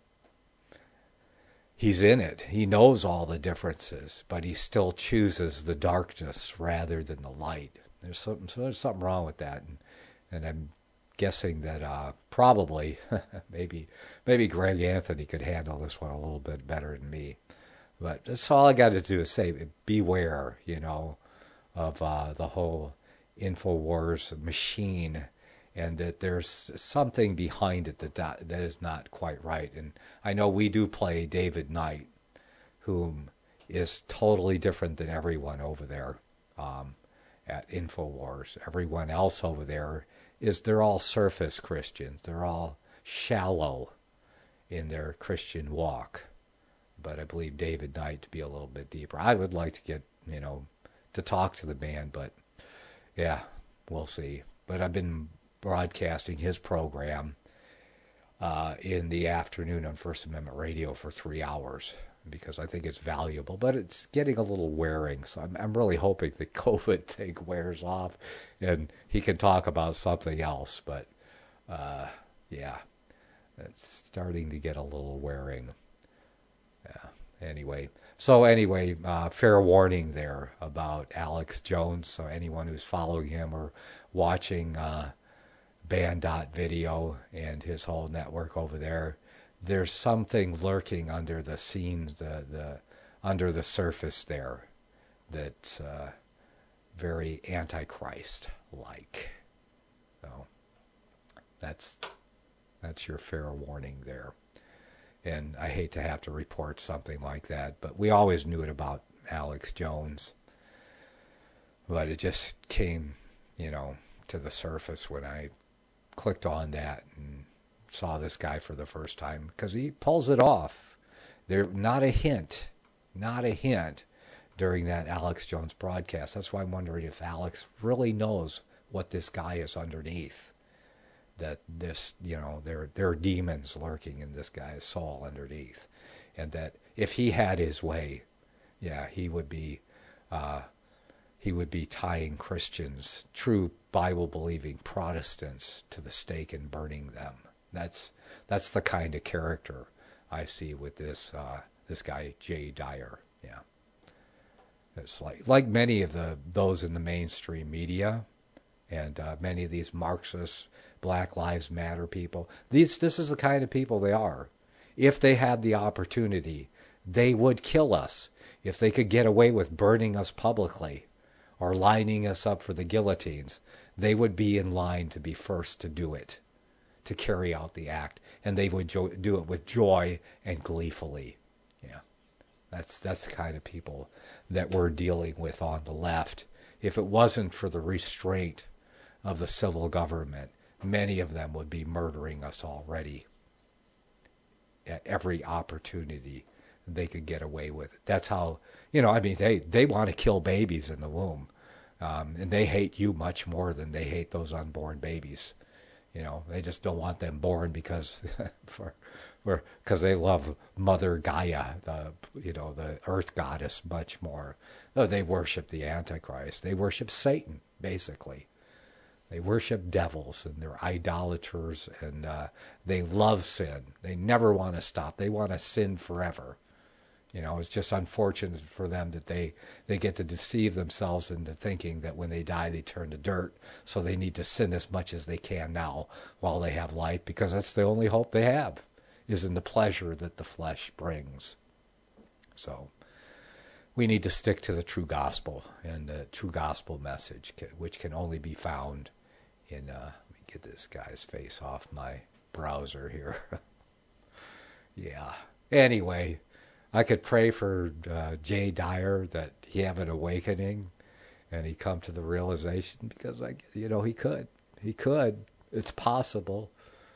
he's in it. He knows all the differences, but he still chooses the darkness rather than the light. There's something wrong with that. And I'm guessing that probably, maybe Greg Anthony could handle this one a little bit better than me. But that's all I got to do is say, beware, you know, of the whole InfoWars machine, and that there's something behind it that is not quite right. And I know we do play David Knight, whom is totally different than everyone over there at InfoWars. Everyone else over there they're all surface Christians. They're all shallow in their Christian walk. But I believe David Knight to be a little bit deeper. I would like to get, you know, to talk to the man, but yeah, we'll see. But I've been broadcasting his program in the afternoon on First Amendment Radio for 3 hours because I think it's valuable, but it's getting a little wearing. So I'm really hoping the COVID thing wears off and he can talk about something else. But yeah, it's starting to get a little wearing. Yeah. Anyway, fair warning there about Alex Jones. So anyone who's following him or watching Band.video and his whole network over there, there's something lurking under the scenes, the under the surface there, that's very Antichrist-like. So that's your fair warning there. And I hate to have to report something like that, but we always knew it about Alex Jones. But it just came, you know, to the surface when I clicked on that and saw this guy for the first time, because he pulls it off. There's not a hint during that Alex Jones broadcast. That's why I'm wondering if Alex really knows what this guy is underneath. That this, you know, there are demons lurking in this guy's soul underneath, and that if he had his way, yeah, he would be tying Christians, true Bible-believing Protestants, to the stake and burning them. That's the kind of character I see with this guy Jay Dyer. Yeah, it's like many of those in the mainstream media, and many of these Marxist, Black Lives Matter people. This is the kind of people they are. If they had the opportunity, they would kill us. If they could get away with burning us publicly or lining us up for the guillotines, they would be in line to be first to do it, to carry out the act, and they would do it with joy and gleefully. Yeah, that's the kind of people that we're dealing with on the left. If it wasn't for the restraint of the civil government, many of them would be murdering us already at every opportunity they could get away with it. That's how, you know, I mean, they want to kill babies in the womb, and they hate you much more than they hate those unborn babies. You know, they just don't want them born because because they love Mother Gaia, the earth goddess, much more. No, they worship the Antichrist. They worship Satan, basically. They worship devils, and they're idolaters, and they love sin. They never want to stop. They want to sin forever. You know, it's just unfortunate for them that they get to deceive themselves into thinking that when they die they turn to dirt, so they need to sin as much as they can now while they have life, because that's the only hope they have, is in the pleasure that the flesh brings. So we need to stick to the true gospel and the true gospel message, which can only be found in, let me get this guy's face off my browser here. Yeah. Anyway, I could pray for Jay Dyer that he have an awakening and he come to the realization, because he could. It's possible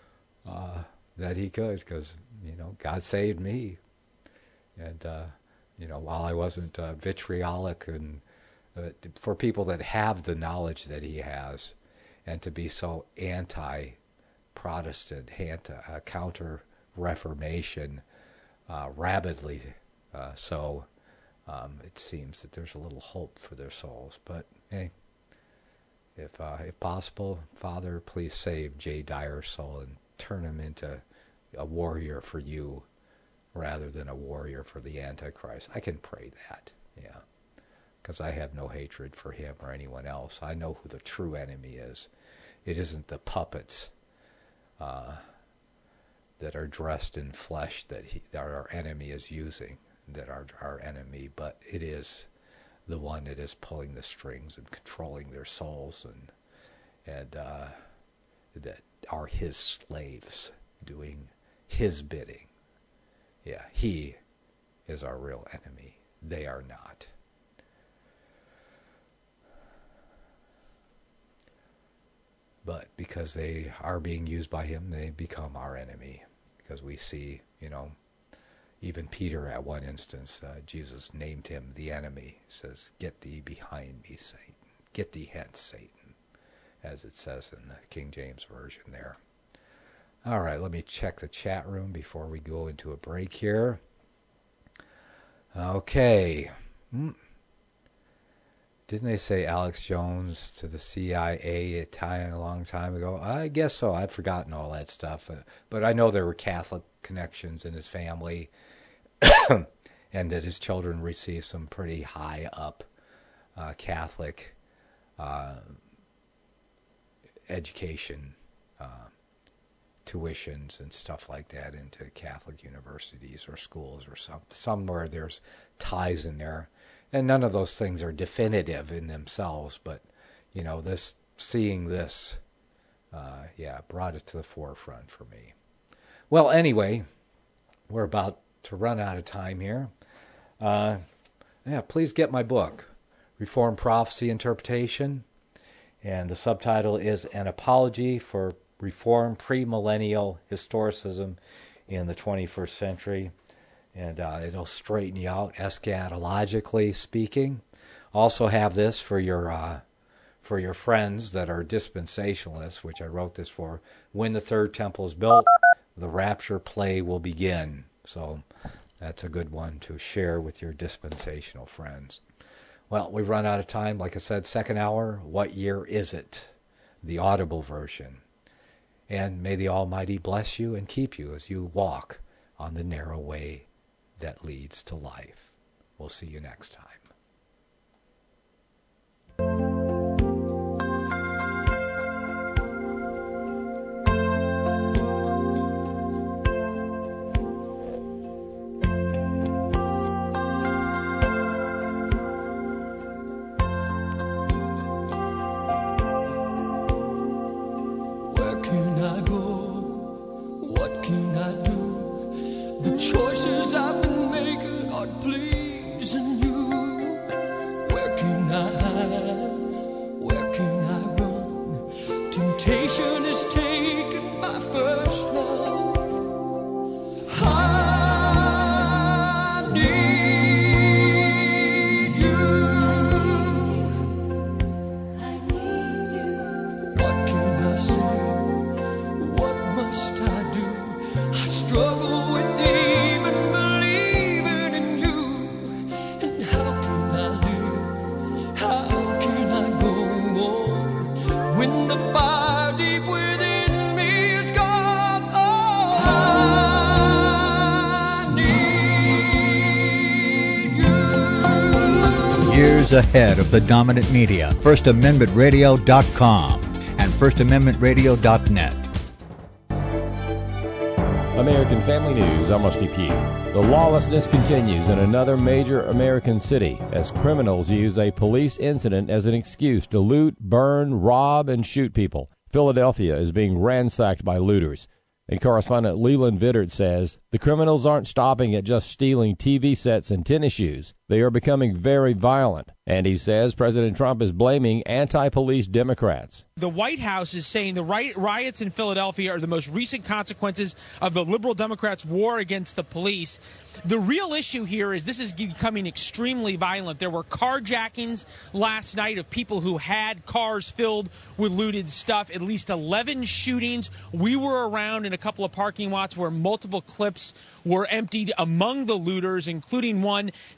that he could, because God saved me, and while I wasn't vitriolic, and for people that have the knowledge that he has, and to be so anti-Protestant, counter-Reformation, rabidly so, it seems that there's a little hope for their souls. But hey, if possible, Father, please save Jay Dyer's soul and turn him into a warrior for you rather than a warrior for the Antichrist. I can pray that, yeah, because I have no hatred for him or anyone else. I know who the true enemy is. It isn't the puppets that are dressed in flesh that our enemy is using, that are our enemy, but it is the one that is pulling the strings and controlling their souls, and that are his slaves doing his bidding. Yeah, he is our real enemy. They are not. But because they are being used by him, they become our enemy. Because we see, even Peter at one instance, Jesus named him the enemy. He says, "Get thee behind me, Satan. Get thee hence, Satan," as it says in the King James Version there. All right, let me check the chat room before we go into a break here. Okay. Didn't they say Alex Jones to the CIA a long time ago? I guess so. I've forgotten all that stuff. But I know there were Catholic connections in his family and that his children received some pretty high up Catholic education, tuitions and stuff like that into Catholic universities or schools or somewhere there's ties in there. And none of those things are definitive in themselves, but, seeing this, brought it to the forefront for me. Well, anyway, we're about to run out of time here. Please get my book, Reformed Prophecy Interpretation, and the subtitle is An Apology for Reformed Premillennial Historicism in the 21st Century. And it'll straighten you out eschatologically speaking. Also have this for your friends that are dispensationalists, which I wrote this for. When the third temple is built, the rapture play will begin. So that's a good one to share with your dispensational friends. Well, we've run out of time. Like I said, second hour, what year is it? The audible version. And may the Almighty bless you and keep you as you walk on the narrow way that leads to life. We'll see you next time. Where can I go? What can I do? The choices I've been God pleasing you. Where can I hide? Where can I run? Temptation has taken my first love. I need you. What can I say? What must I do? I struggle with even believing in you. And how can I live? How can I go on when the fire deep within me is gone? Oh, I need you. Years ahead of the dominant media, FirstAmendmentRadio.com and FirstAmendmentRadio.net. American Family News, I'm Rusty Pugh. The lawlessness continues in another major American city as criminals use a police incident as an excuse to loot, burn, rob, and shoot people. Philadelphia is being ransacked by looters. And correspondent Leland Vittert says the criminals aren't stopping at just stealing TV sets and tennis shoes. They are becoming very violent. And he says President Trump is blaming anti-police Democrats. The White House is saying the riots in Philadelphia are the most recent consequences of the liberal Democrats' war against the police. The real issue here is this is becoming extremely violent. There were carjackings last night of people who had cars filled with looted stuff, at least 11 shootings. We were around in a couple of parking lots where multiple clips were emptied among the looters, including one that left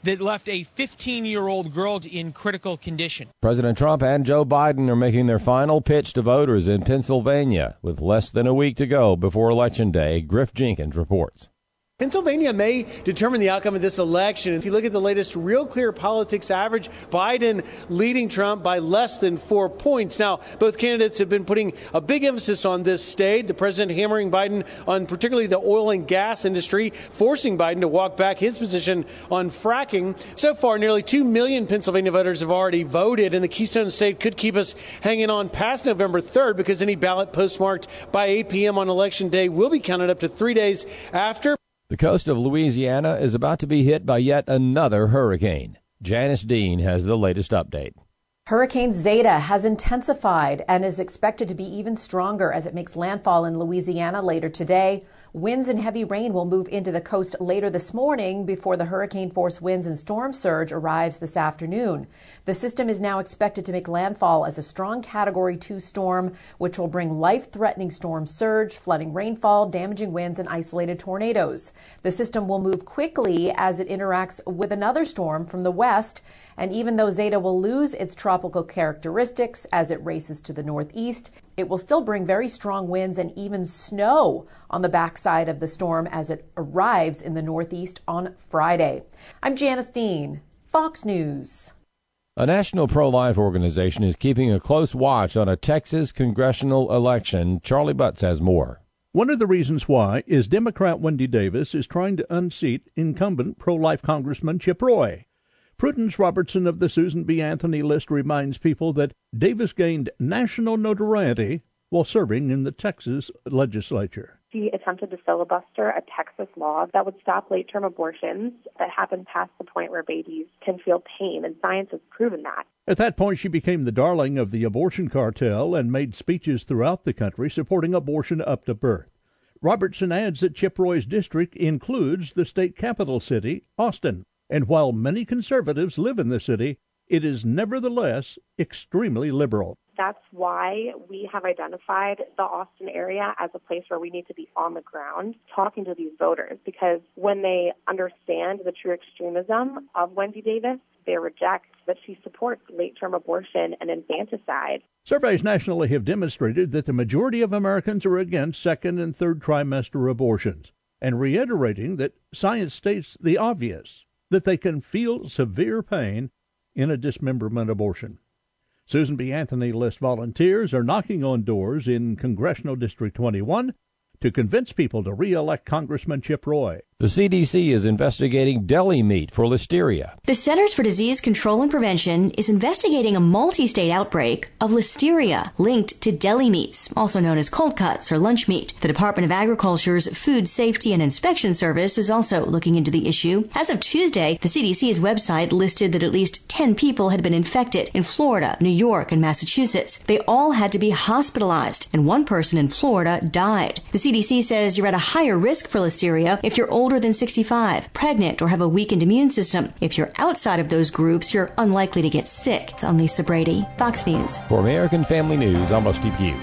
left a 15-year-old girl in critical condition. President Trump and Joe Biden are making their final pitch to voters in Pennsylvania with less than a week to go before Election Day. Griff Jenkins reports. Pennsylvania may determine the outcome of this election. If you look at the latest Real Clear Politics average, Biden leading Trump by less than 4 points. Now, both candidates have been putting a big emphasis on this state. The president hammering Biden on particularly the oil and gas industry, forcing Biden to walk back his position on fracking. So far, nearly 2 million Pennsylvania voters have already voted, and the Keystone State could keep us hanging on past November 3rd because any ballot postmarked by 8 p.m. on Election Day will be counted up to 3 days after. The coast of Louisiana is about to be hit by yet another hurricane. Janice Dean has the latest update. Hurricane Zeta has intensified and is expected to be even stronger as it makes landfall in Louisiana later today. Winds and heavy rain will move into the coast later this morning before the hurricane-force winds and storm surge arrives this afternoon. The system is now expected to make landfall as a strong Category 2 storm, which will bring life-threatening storm surge, flooding rainfall, damaging winds, and isolated tornadoes. The system will move quickly as it interacts with another storm from the west, and even though Zeta will lose its tropical characteristics as it races to the northeast, it will still bring very strong winds and even snow on the backside of the storm as it arrives in the northeast on Friday. I'm Janice Dean, Fox News. A national pro-life organization is keeping a close watch on a Texas congressional election. Charlie Butts has more. One of the reasons why is Democrat Wendy Davis is trying to unseat incumbent pro-life Congressman Chip Roy. Prudence Robertson of the Susan B. Anthony list reminds people that Davis gained national notoriety while serving in the Texas legislature. She attempted to filibuster a Texas law that would stop late-term abortions that happen past the point where babies can feel pain, and science has proven that. At that point, she became the darling of the abortion cartel and made speeches throughout the country supporting abortion up to birth. Robertson adds that Chip Roy's district includes the state capital city, Austin. And while many conservatives live in the city, it is nevertheless extremely liberal. That's why we have identified the Austin area as a place where we need to be on the ground talking to these voters, because when they understand the true extremism of Wendy Davis, they reject that she supports late-term abortion and infanticide. Surveys nationally have demonstrated that the majority of Americans are against second and third trimester abortions, and reiterating that science states the obvious, that they can feel severe pain in a dismemberment abortion. Susan B. Anthony list volunteers are knocking on doors in Congressional District 21 to convince people to re-elect Congressman Chip Roy. The CDC is investigating deli meat for listeria. The Centers for Disease Control and Prevention is investigating a multi-state outbreak of listeria linked to deli meats, also known as cold cuts or lunch meat. The Department of Agriculture's Food Safety and Inspection Service is also looking into the issue. As of Tuesday, the CDC's website listed that at least 10 people had been infected in Florida, New York, and Massachusetts. They all had to be hospitalized, and one person in Florida died. The CDC says you're at a higher risk for listeria if you're older than 65, pregnant, or have a weakened immune system. If you're outside of those groups, you're unlikely to get sick. I'm Lisa Brady, Fox News. For American Family News, I'm Rusty Pugh.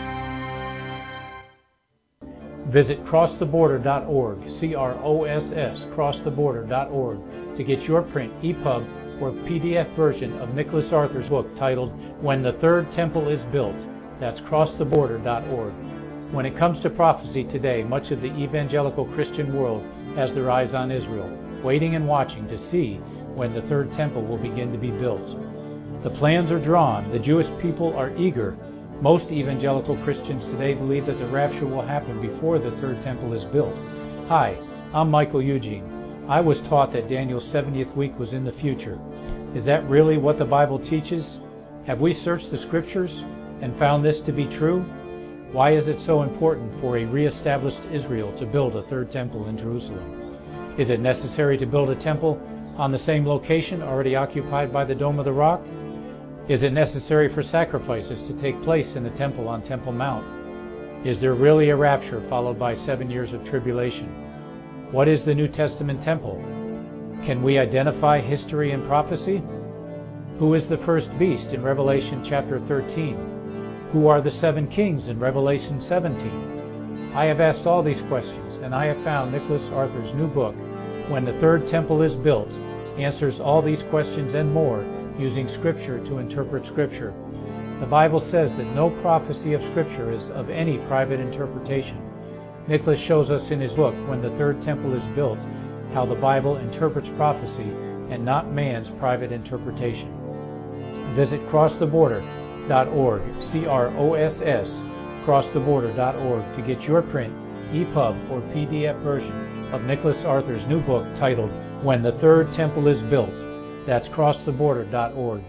Visit crosstheborder.org, CROSS, crosstheborder.org, to get your print, EPUB, or PDF version of Nicholas Arthur's book titled When the Third Temple is Built. That's crosstheborder.org. When it comes to prophecy today, much of the evangelical Christian world has their eyes on Israel, waiting and watching to see when the third temple will begin to be built. The plans are drawn. The Jewish people are eager. Most evangelical Christians today believe that the rapture will happen before the third temple is built. Hi, I'm Michael Eugene. I was taught that Daniel's 70th week was in the future. Is that really what the Bible teaches? Have we searched the scriptures and found this to be true? Why is it so important for a re-established Israel to build a third temple in Jerusalem? Is it necessary to build a temple on the same location already occupied by the Dome of the Rock? Is it necessary for sacrifices to take place in the temple on Temple Mount? Is there really a rapture followed by 7 years of tribulation? What is the New Testament temple? Can we identify history and prophecy? Who is the first beast in Revelation chapter 13? Who are the 7 kings in Revelation 17? I have asked all these questions, and I have found Nicholas Arthur's new book, When the Third Temple is Built, answers all these questions and more using Scripture to interpret Scripture. The Bible says that no prophecy of Scripture is of any private interpretation. Nicholas shows us in his book, When the Third Temple is Built, how the Bible interprets prophecy and not man's private interpretation. Visit crosstheborder.org, C-R-O-S-S, crosstheborder.org, to get your print, EPUB, or PDF version of Nicholas Arthur's new book titled When the Third Temple is Built. That's crosstheborder.org.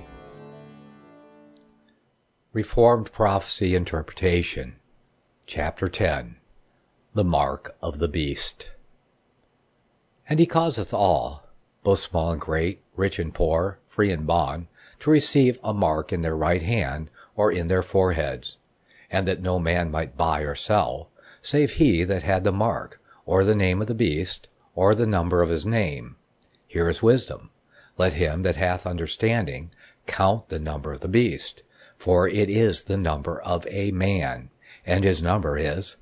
Reformed Prophecy Interpretation, Chapter 10, The Mark of the Beast. And he causeth all, both small and great, rich and poor, free and bond, to receive a mark in their right hand or in their foreheads, and that no man might buy or sell, save he that had the mark, or the name of the beast, or the number of his name. Here is wisdom. Let him that hath understanding count the number of the beast, for it is the number of a man, and his number is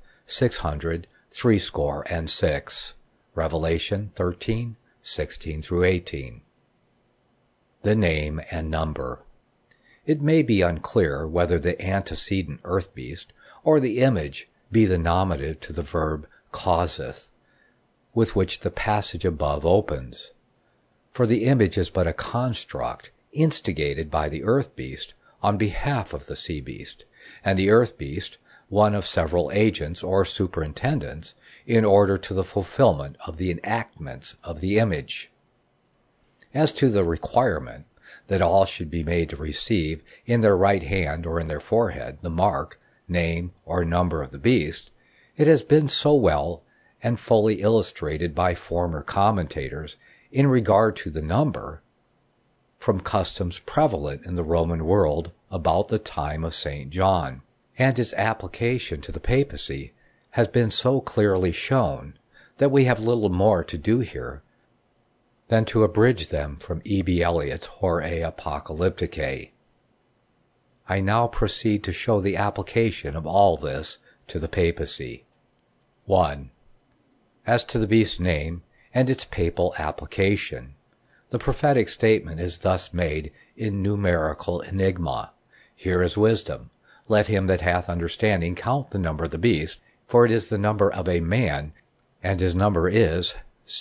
666. Revelation 13:16-18. The name and number. It may be unclear whether the antecedent earth beast or the image be the nominative to the verb causeth, with which the passage above opens. For the image is but a construct instigated by the earth beast on behalf of the sea beast, and the earth beast one of several agents or superintendents in order to the fulfillment of the enactments of the image. As to the requirement that all should be made to receive in their right hand or in their forehead the mark, name, or number of the beast, it has been so well and fully illustrated by former commentators in regard to the number from customs prevalent in the Roman world about the time of St. John, and its application to the papacy has been so clearly shown that we have little more to do here than to abridge them from E.B. Elliott's Horae Apocalypticae. I now proceed to show the application of all this to the papacy. 1. As to the beast's name and its papal application, the prophetic statement is thus made in numerical enigma. Here is wisdom. Let him that hath understanding count the number of the beast, for it is the number of a man, and his number is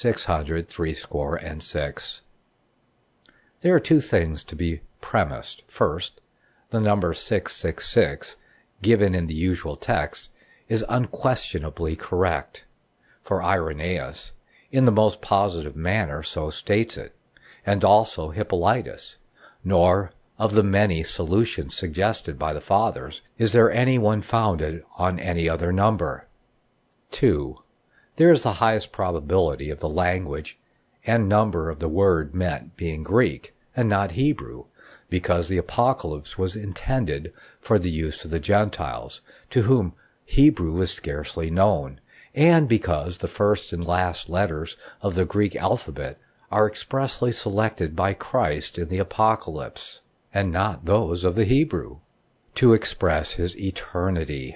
666. There are two things to be premised. First, the number 666, given in the usual text, is unquestionably correct, for Irenaeus, in the most positive manner, so states it, and also Hippolytus. Nor, of the many solutions suggested by the Fathers, is there any one founded on any other number. 2. There is the highest probability of the language and number of the word meant being Greek, and not Hebrew, because the Apocalypse was intended for the use of the Gentiles, to whom Hebrew is scarcely known, and because the first and last letters of the Greek alphabet are expressly selected by Christ in the Apocalypse, and not those of the Hebrew, to express his eternity.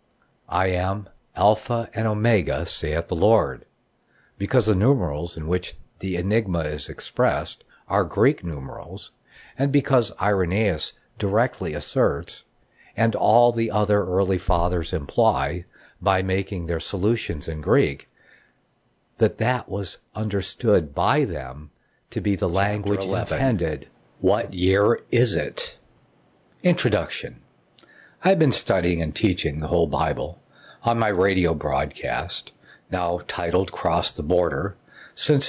I am Alpha and Omega, saith the Lord, because the numerals in which the enigma is expressed are Greek numerals, and because Irenaeus directly asserts, and all the other early fathers imply, by making their solutions in Greek, that was understood by them to be the language intended. What year is it? Introduction. I've been studying and teaching the whole Bible on my radio broadcast, now titled Cross the Border, since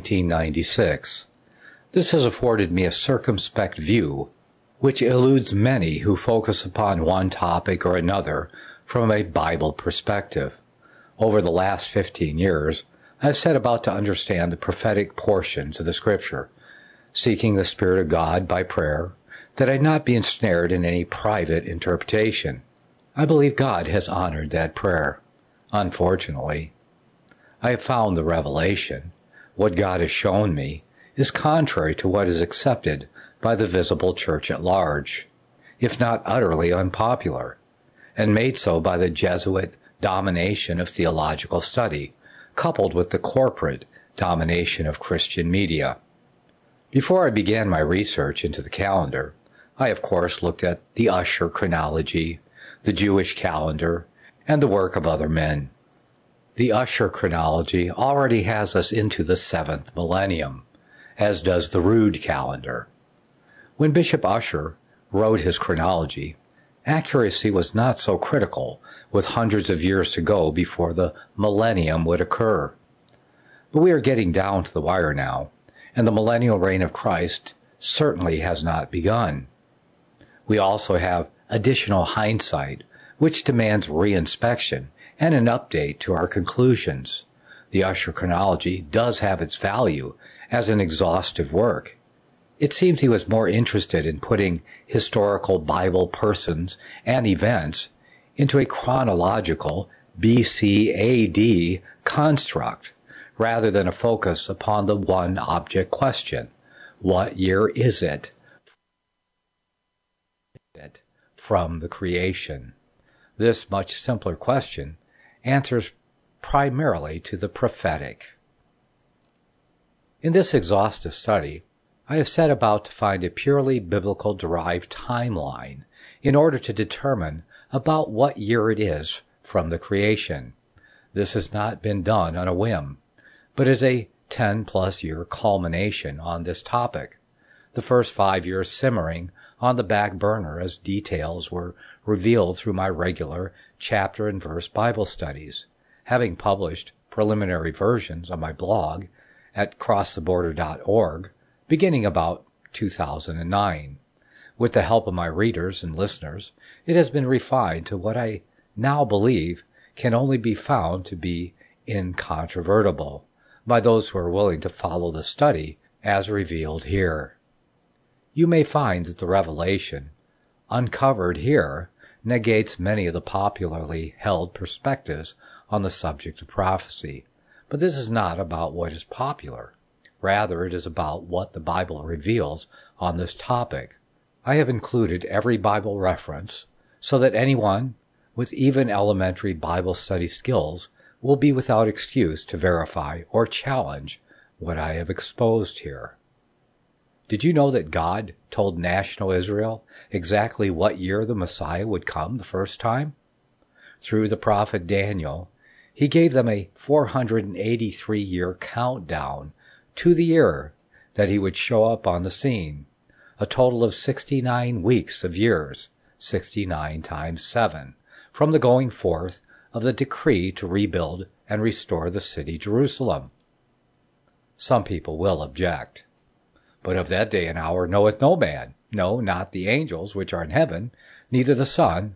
1996. This has afforded me a circumspect view, which eludes many who focus upon one topic or another from a Bible perspective. Over the last 15 years, I've set about to understand the prophetic portions of the Scripture, seeking the Spirit of God by prayer, that I not be ensnared in any private interpretation. I believe God has honored that prayer. Unfortunately, I have found the revelation, what God has shown me, is contrary to what is accepted by the visible church at large, if not utterly unpopular, and made so by the Jesuit domination of theological study, coupled with the corporate domination of Christian media. Before I began my research into the calendar, I of course looked at the Ussher chronology, the Jewish calendar, and the work of other men. The Ussher chronology already has us into the 7th millennium, as does the Rood calendar. When Bishop Ussher wrote his chronology, accuracy was not so critical, with hundreds of years to go before the millennium would occur. But we are getting down to the wire now, and the millennial reign of Christ certainly has not begun. We also have additional hindsight, which demands reinspection and an update to our conclusions. The Ussher chronology does have its value as an exhaustive work. It seems he was more interested in putting historical Bible persons and events into a chronological BC-AD construct, rather than a focus upon the one object question: what year is it from the creation? This much simpler question answers primarily to the prophetic. In this exhaustive study, I have set about to find a purely biblical derived timeline in order to determine about what year it is from the creation. This has not been done on a whim, but is a 10-plus year culmination on this topic, the first 5 years simmering on the back burner as details were revealed through my regular chapter and verse Bible studies, having published preliminary versions on my blog at crosstheborder.org beginning about 2009. With the help of my readers and listeners, it has been refined to what I now believe can only be found to be incontrovertible by those who are willing to follow the study as revealed here. You may find that the revelation uncovered here negates many of the popularly held perspectives on the subject of prophecy, but this is not about what is popular. Rather, it is about what the Bible reveals on this topic. I have included every Bible reference so that anyone with even elementary Bible study skills will be without excuse to verify or challenge what I have exposed here. Did you know that God told national Israel exactly what year the Messiah would come the first time? Through the prophet Daniel, he gave them a 483-year countdown to the year that he would show up on the scene, a total of 69 weeks of years, 69 times 7, from the going forth of the decree to rebuild and restore the city Jerusalem. Some people will object. But of that day and hour knoweth no man, no, not the angels which are in heaven, neither the Son,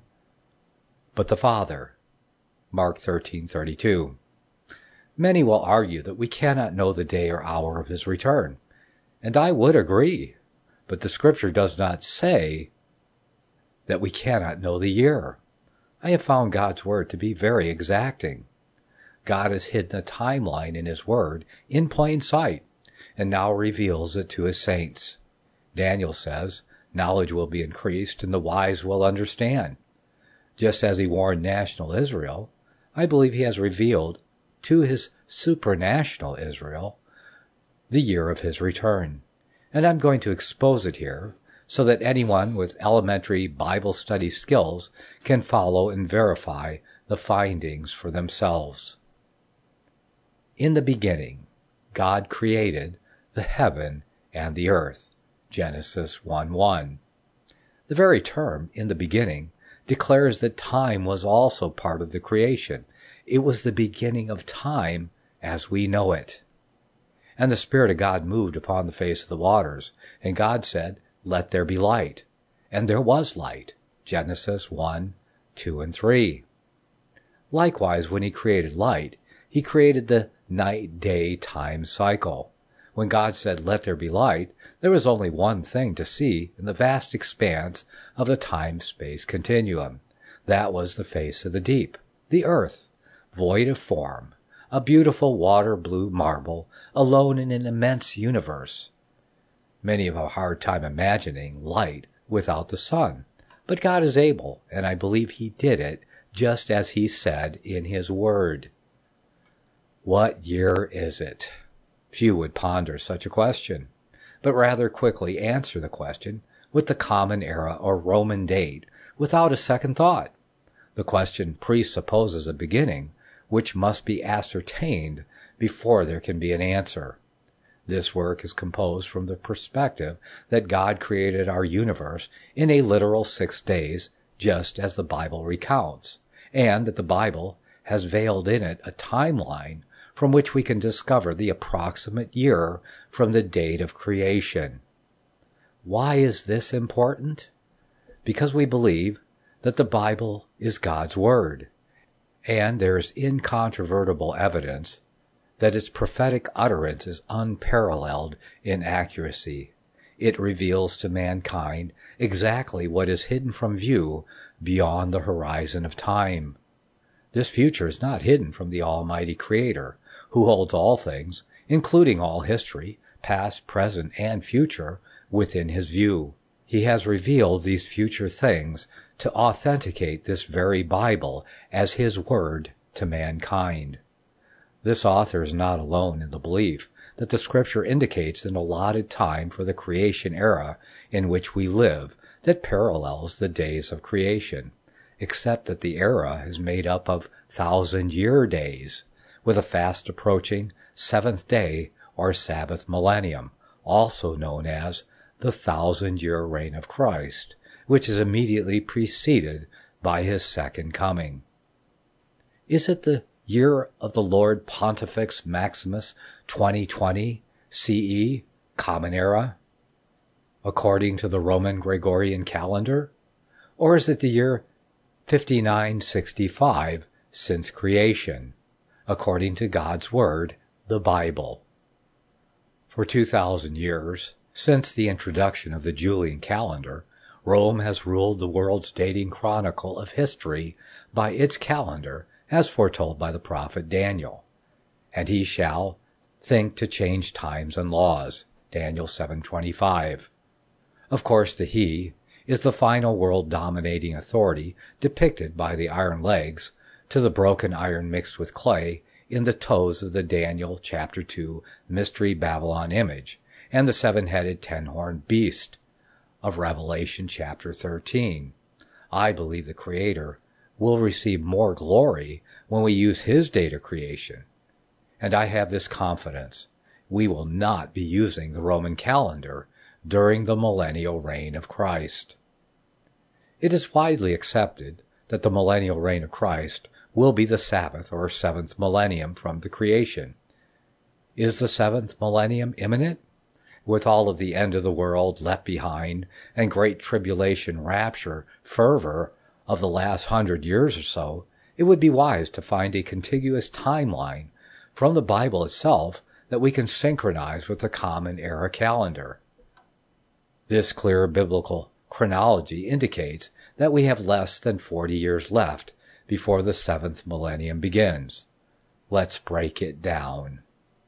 but the Father. Mark 13:32. Many will argue that we cannot know the day or hour of his return, and I would agree, but the Scripture does not say that we cannot know the year. I have found God's Word to be very exacting. God has hidden a timeline in his Word in plain sight, and now reveals it to his saints. Daniel says, knowledge will be increased and the wise will understand. Just as he warned national Israel, I believe he has revealed to his supranational Israel the year of his return. And I'm going to expose it here so that anyone with elementary Bible study skills can follow and verify the findings for themselves. In the beginning, God created the heaven and the earth. Genesis 1:1. The very term, in the beginning, declares that time was also part of the creation. It was the beginning of time as we know it. And the Spirit of God moved upon the face of the waters, and God said, "Let there be light." And there was light. Genesis 1, 2, and 3. Likewise, when he created light, he created the night-day time cycle. When God said, "Let there be light," there was only one thing to see in the vast expanse of the time-space continuum. That was the face of the deep, the earth, void of form, a beautiful water-blue marble, alone in an immense universe. Many have a hard time imagining light without the sun, but God is able, and I believe he did it just as he said in his word. What year is it? Few would ponder such a question, but rather quickly answer the question with the common era or Roman date without a second thought. The question presupposes a beginning, which must be ascertained before there can be an answer. This work is composed from the perspective that God created our universe in a literal 6 days, just as the Bible recounts, and that the Bible has veiled in it a timeline from which we can discover the approximate year from the date of creation. Why is this important? Because we believe that the Bible is God's Word, and there is incontrovertible evidence that its prophetic utterance is unparalleled in accuracy. It reveals to mankind exactly what is hidden from view beyond the horizon of time. This future is not hidden from the Almighty Creator, who holds all things, including all history, past, present, and future, within his view. He has revealed these future things to authenticate this very Bible as his word to mankind. This author is not alone in the belief that the Scripture indicates an allotted time for the creation era in which we live that parallels the days of creation, except that the era is made up of 1,000-year days, with a fast approaching seventh day or Sabbath millennium, also known as the 1,000-year reign of Christ, which is immediately preceded by his second coming. Is it the year of the Lord Pontifex Maximus 2020 CE, Common Era, according to the Roman Gregorian calendar? Or is it the year 5965 since creation, according to God's Word, the Bible? For 2,000 years, since the introduction of the Julian calendar, Rome has ruled the world's dating chronicle of history by its calendar, as foretold by the prophet Daniel. And he shall think to change times and laws, Daniel 7:25. Of course, the he is the final world-dominating authority depicted by the iron legs to the broken iron mixed with clay in the toes of the Daniel chapter 2 Mystery Babylon image, and the seven-headed ten-horned beast of Revelation chapter 13. I believe the Creator will receive more glory when we use his date of creation. And I have this confidence: we will not be using the Roman calendar during the millennial reign of Christ. It is widely accepted that the millennial reign of Christ will be the Sabbath or seventh millennium from the creation. Is the seventh millennium imminent? With all of the end of the world left behind and great tribulation rapture fervor of the last 100 years or so, it would be wise to find a contiguous timeline from the Bible itself that we can synchronize with the Common Era calendar. This clear biblical chronology indicates that we have less than 40 years left before the seventh millennium begins. Let's break it down.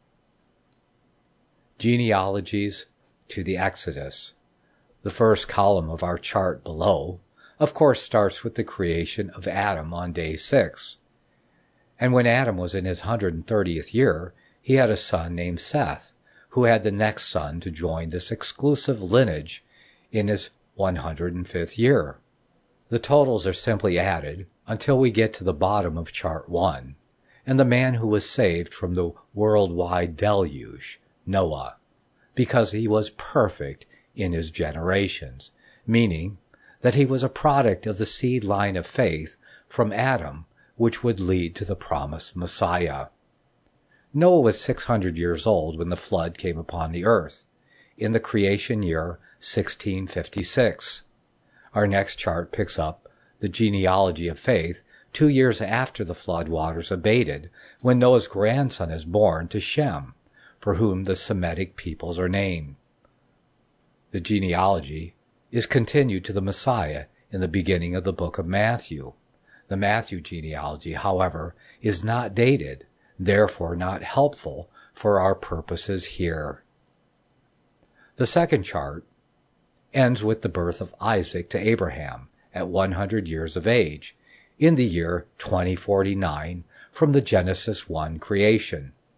Genealogies to the Exodus. The first column of our chart below, of course, starts with the creation of Adam on day 6. And when Adam was in his 130th year, he had a son named Seth, who had the next son to join this exclusive lineage in his 105th year. The totals are simply added until we get to the bottom of chart 1, and the man who was saved from the worldwide deluge, Noah, because he was perfect in his generations, meaning that he was a product of the seed line of faith from Adam, which would lead to the promised Messiah. Noah was 600 years old when the flood came upon the earth, in the creation year 1656. Our next chart picks up the genealogy of faith 2 years after the flood waters abated, when Noah's grandson is born to Shem, for whom the Semitic peoples are named. The genealogy is continued to the Messiah in the beginning of the book of Matthew. The Matthew genealogy, however, is not dated, therefore not helpful for our purposes here. The second chart ends with the birth of Isaac to Abraham at 100 years of age, in the year 2049 from the Genesis 1 creation.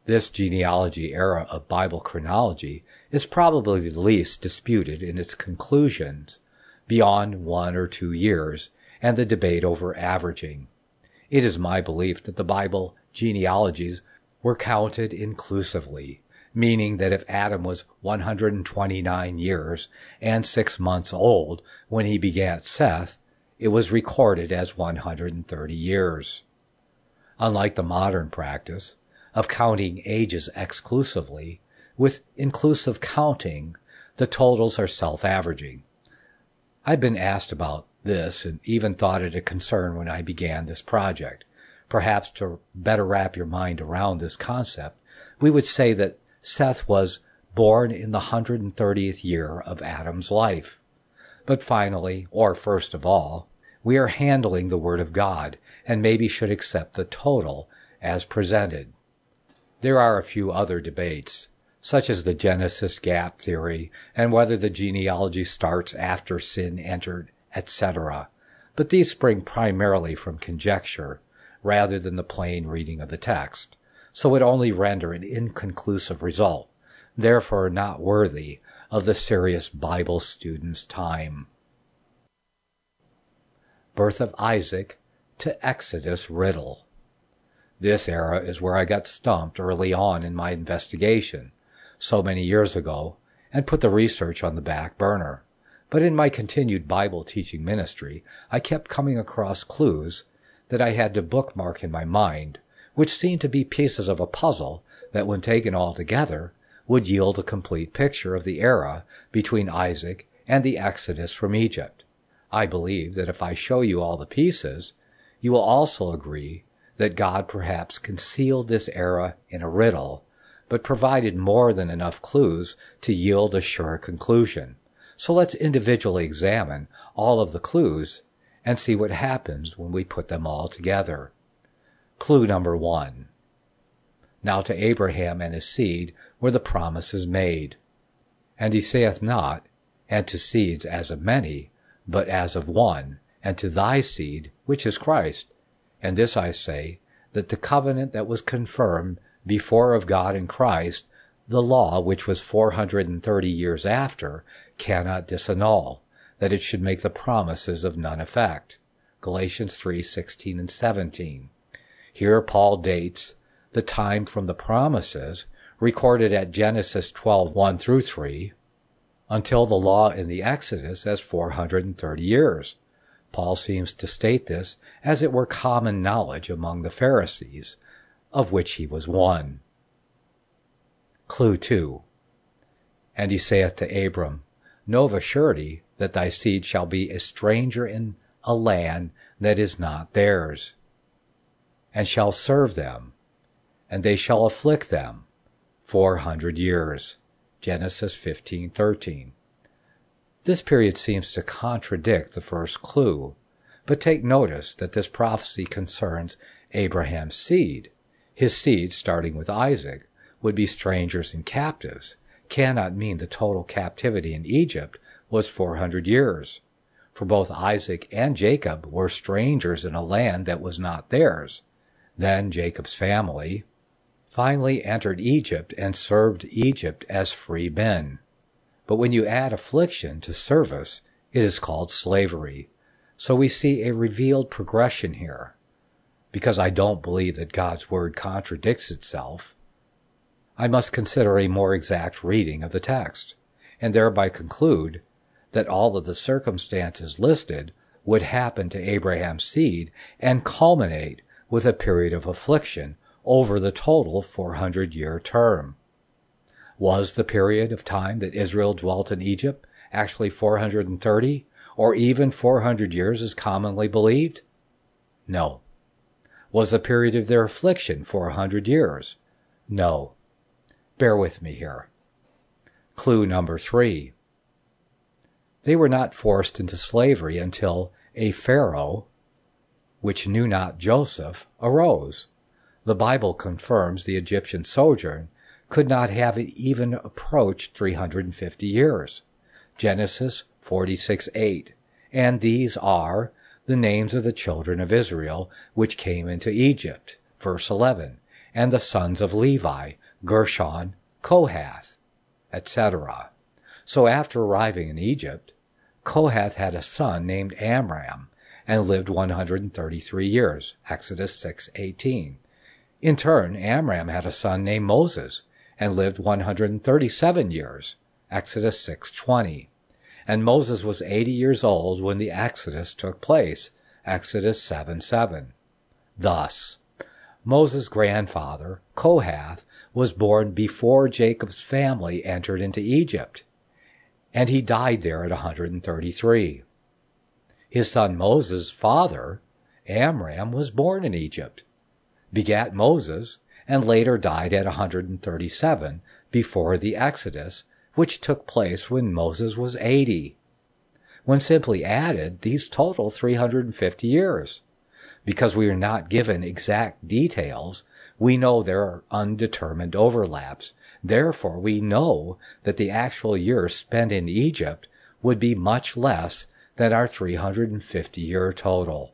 This genealogy era of Bible chronology is probably the least disputed in its conclusions, beyond 1 or 2 years, and the debate over averaging. It is my belief that the Bible genealogies were counted inclusively, meaning that if Adam was 129 years and 6 months old when he begat Seth, it was recorded as 130 years. Unlike the modern practice of counting ages exclusively, with inclusive counting, the totals are self-averaging. I've been asked about this and even thought it a concern when I began this project. Perhaps to better wrap your mind around this concept, we would say that Seth was born in the 130th year of Adam's life. But finally, or first of all, we are handling the Word of God and maybe should accept the total as presented. There are a few other debates, such as the Genesis gap theory and whether the genealogy starts after sin entered, etc., but these spring primarily from conjecture rather than the plain reading of the text, so would only render an inconclusive result, therefore not worthy of the serious Bible student's time. Birth of Isaac to Exodus riddle. This era is where I got stumped early on in my investigation, so many years ago, and put the research on the back burner. But in my continued Bible teaching ministry, I kept coming across clues that I had to bookmark in my mind, which seemed to be pieces of a puzzle that, when taken all together, would yield a complete picture of the era between Isaac and the Exodus from Egypt. I believe that if I show you all the pieces, you will also agree that God perhaps concealed this era in a riddle, but provided more than enough clues to yield a sure conclusion. So let's individually examine all of the clues and see what happens when we put them all together. Clue number 1. Now to Abraham and his seed were the promises made. And he saith not, and to seeds as of many, but as of one, and to thy seed, which is Christ. And this I say, that the covenant that was confirmed before of God in Christ, the law which was 430 years after, cannot disannul, that it should make the promises of none effect. Galatians 3:16 and 17. Here Paul dates the time from the promises recorded at Genesis 12:1 through 3 until the law in the Exodus as 430 years. Paul seems to state this as it were common knowledge among the Pharisees, of which he was one. Clue 2. And he saith to Abram, Know of a surety that thy seed shall be a stranger in a land that is not theirs, and shall serve them, and they shall afflict them 400 years. Genesis 15:13. This period seems to contradict the first clue, but take notice that this prophecy concerns Abraham's seed. His seed, starting with Isaac, would be strangers and captives, cannot mean the total captivity in Egypt was 400 years. For both Isaac and Jacob were strangers in a land that was not theirs. Then Jacob's family finally entered Egypt and served Egypt as free men. But when you add affliction to service, it is called slavery. So we see a revealed progression here. Because I don't believe that God's word contradicts itself, I must consider a more exact reading of the text, and thereby conclude that all of the circumstances listed would happen to Abraham's seed and culminate with a period of affliction over the total 400-year term. Was the period of time that Israel dwelt in Egypt actually 430, or even 400 years as commonly believed? No. Was the period of their affliction 400 years? No. Bear with me here. Clue number 3. They were not forced into slavery until a Pharaoh, which knew not Joseph, arose. The Bible confirms the Egyptian sojourn could not have even approached 350 years. Genesis 46:8. And these are the names of the children of Israel which came into Egypt. Verse 11. and the sons of Levi, Gershon, Kohath, etc. So after arriving in Egypt, Kohath had a son named Amram and lived 133 years, Exodus 6:18. In turn, Amram had a son named Moses and lived 137 years, Exodus 6:20. And Moses was 80 years old when the Exodus took place, Exodus 7:7. Thus, Moses' grandfather, Kohath, was born before Jacob's family entered into Egypt, and he died there at 133. His son Moses' father, Amram, was born in Egypt, begat Moses, and later died at 137 before the Exodus, which took place when Moses was 80. When simply added, these total 350 years. Because we are not given exact details, we know there are undetermined overlaps. Therefore, we know that the actual years spent in Egypt would be much less than our 350-year total.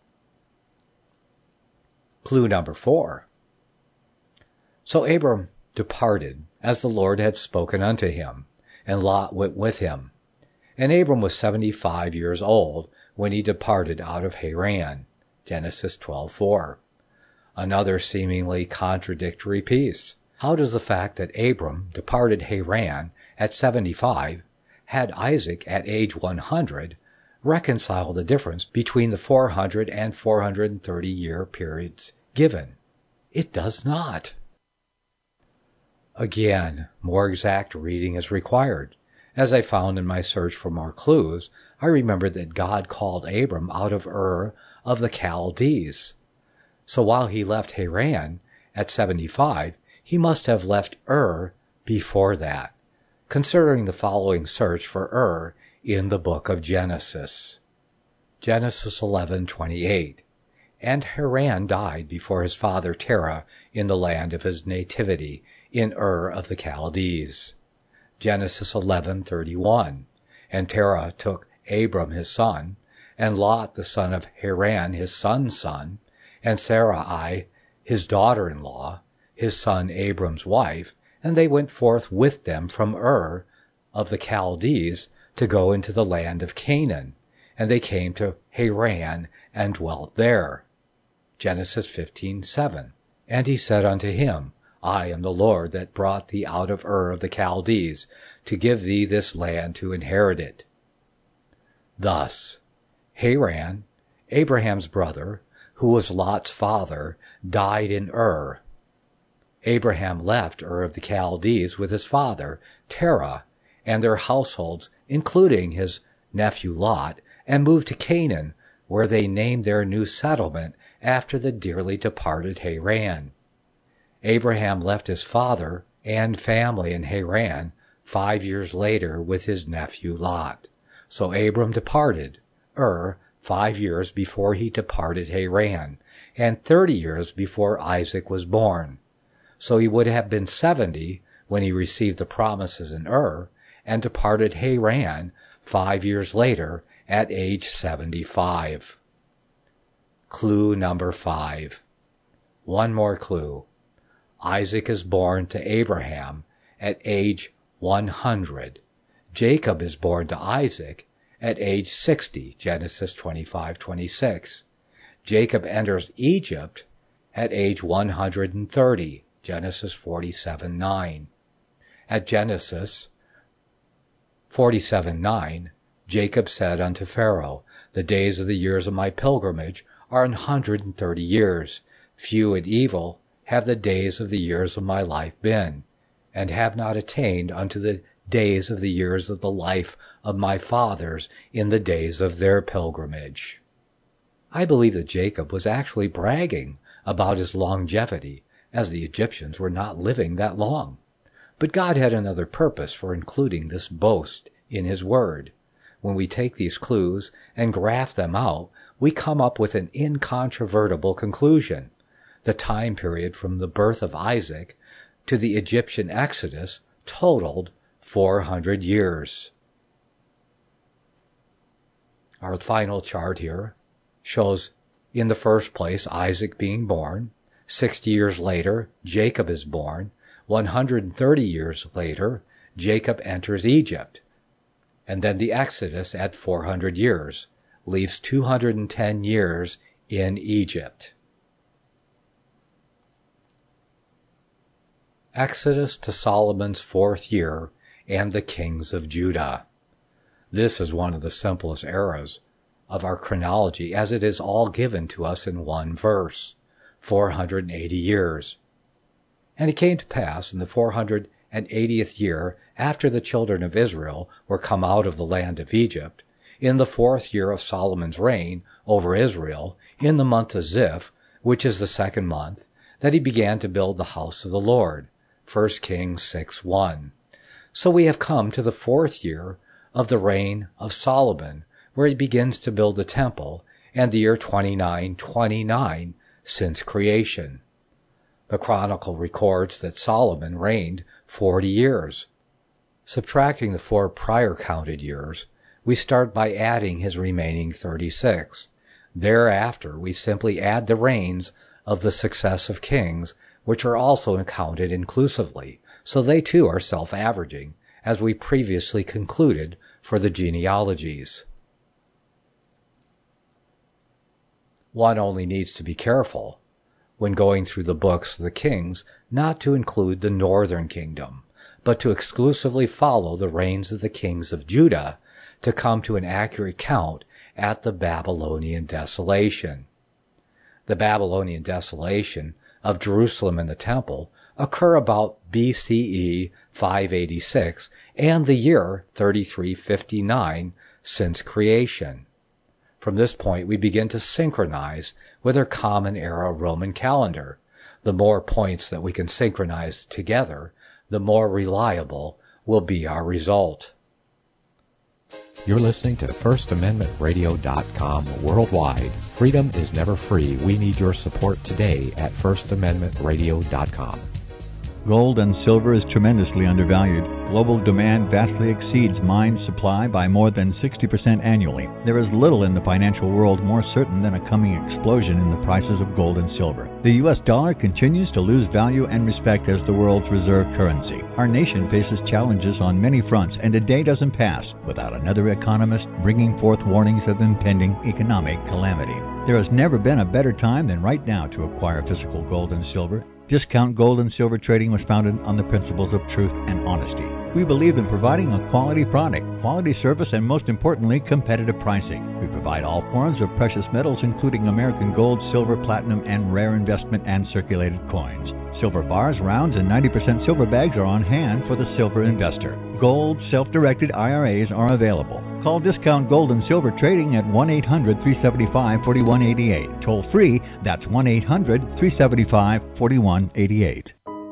Clue number 4. So Abram departed, as the Lord had spoken unto him, and Lot went with him. And Abram was 75 years old when he departed out of Haran. Genesis 12:4. Another seemingly contradictory piece. How does the fact that Abram departed Haran at 75, had Isaac at age 100, reconcile the difference between the 400 and 430-year periods given? It does not. Again, more exact reading is required. As I found in my search for more clues, I remembered that God called Abram out of Ur of the Chaldees. So while he left Haran at 75, he must have left Ur before that, considering the following search for Ur in the book of Genesis. Genesis 11:28. And Haran died before his father Terah in the land of his nativity, in Ur of the Chaldees. Genesis 11:31. And Terah took Abram his son, and Lot the son of Haran his son's son, and Sarai his daughter-in-law, his son Abram's wife, and they went forth with them from Ur of the Chaldees to go into the land of Canaan, and they came to Haran and dwelt there. Genesis 15:7. And he said unto him, I am the Lord that brought thee out of Ur of the Chaldees, to give thee this land to inherit it. Thus, Haran, Abraham's brother, who was Lot's father, died in Ur. Abraham left Ur of the Chaldees with his father, Terah, and their households, including his nephew Lot, and moved to Canaan, where they named their new settlement after the dearly departed Haran. Abraham left his father and family in Haran 5 years later with his nephew Lot. So Abram departed Ur 5 years before he departed Haran, and 30 years before Isaac was born. So he would have been 70 when he received the promises in Ur, and departed Haran 5 years later at age 75. Clue number 5. One more clue. Isaac is born to Abraham at age 100. Jacob is born to Isaac at age 60, Genesis 25:26. Jacob enters Egypt at age 130, Genesis 47:9. At Genesis 47:9, Jacob said unto Pharaoh, The days of the years of my pilgrimage are 130 years. Few and evil have the days of the years of my life been, and have not attained unto the days of the years of the life of my fathers in the days of their pilgrimage. I believe that Jacob was actually bragging about his longevity, as the Egyptians were not living that long. But God had another purpose for including this boast in his word. When we take these clues and graph them out, we come up with an incontrovertible conclusion. The time period from the birth of Isaac to the Egyptian Exodus totaled 400 years. Our final chart here shows, in the first place, Isaac being born, 60 years later, Jacob is born. 130 years later, Jacob enters Egypt. And then the Exodus at 400 years leaves 210 years in Egypt. Exodus to Solomon's 4th year and the kings of Judah. This is one of the simplest eras of our chronology, as it is all given to us in one verse, 480 years. And it came to pass in the 480th year, after the children of Israel were come out of the land of Egypt, in the 4th year of Solomon's reign over Israel, in the month of Ziph, which is the 2nd month, that he began to build the house of the Lord. 1 Kings 6:1. So we have come to the 4th year of the reign of Solomon, where he begins to build the temple, and the year 2929 since creation. The Chronicle records that Solomon reigned 40 years. Subtracting the 4 prior counted years, we start by adding his remaining 36. Thereafter, we simply add the reigns of the successive kings, which are also counted inclusively, so they too are self-averaging, as we previously concluded for the genealogies. One only needs to be careful, when going through the books of the kings, not to include the northern kingdom, but to exclusively follow the reigns of the kings of Judah to come to an accurate count at the Babylonian desolation. The Babylonian desolation of Jerusalem and the temple occur about BCE 586 and the year 3359 since creation. From this point, we begin to synchronize with our common era Roman calendar. The more points that we can synchronize together, the more reliable will be our result. You're listening to FirstAmendmentRadio.com worldwide. Freedom is never free. We need your support today at FirstAmendmentRadio.com. Gold and silver is tremendously undervalued. Global demand vastly exceeds mine supply by more than 60% annually. There is little in the financial world more certain than a coming explosion in the prices of gold and silver. The U.S. dollar continues to lose value and respect as the world's reserve currency. Our nation faces challenges on many fronts, and a day doesn't pass without another economist bringing forth warnings of impending economic calamity. There has never been a better time than right now to acquire physical gold and silver. Discount Gold and Silver Trading was founded on the principles of truth and honesty. We believe in providing a quality product, quality service, and most importantly, competitive pricing. We provide all forms of precious metals, including American gold, silver, platinum, and rare investment and circulated coins. Silver bars, rounds, and 90% silver bags are on hand for the silver investor. Gold self-directed IRAs are available. Call Discount Gold and Silver Trading at 1-800-375-4188. Toll free, that's 1-800-375-4188.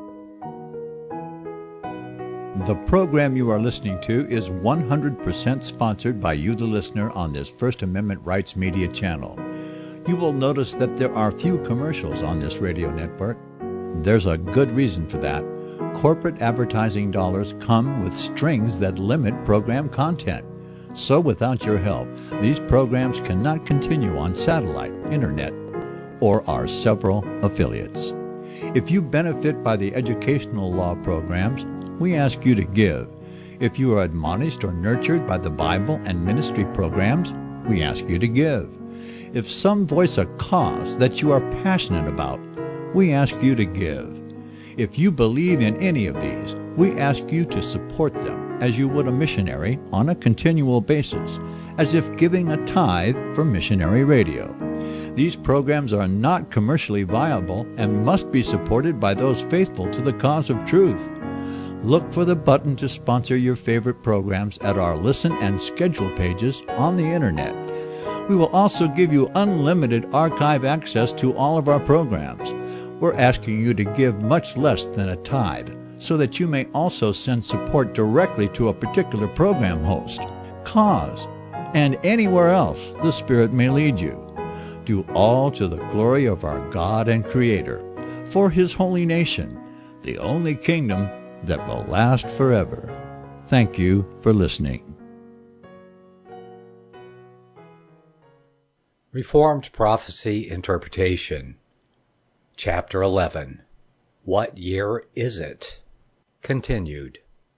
The program you are listening to is 100% sponsored by you, the listener, on this First Amendment Rights Media channel. You will notice that there are few commercials on this radio network. There's a good reason for that. Corporate advertising dollars come with strings that limit program content. So without your help, these programs cannot continue on satellite, internet, or our several affiliates. If you benefit by the educational law programs, we ask you to give. If you are admonished or nurtured by the Bible and ministry programs, we ask you to give. If some voice a cause that you are passionate about, we ask you to give. If you believe in any of these, we ask you to support them as you would a missionary on a continual basis, as if giving a tithe for missionary radio. These programs are not commercially viable and must be supported by those faithful to the cause of truth. Look for the button to sponsor your favorite programs at our listen and schedule pages on the internet. We will also give you unlimited archive access to all of our programs. We're asking you to give much less than a tithe, so that you may also send support directly to a particular program host, cause, and anywhere else the Spirit may lead you. Do all to the glory of our God and Creator, for His holy nation, the only kingdom that will last forever. Thank you for listening. Reformed Prophecy Interpretation. Chapter 11. What year is it? Continued.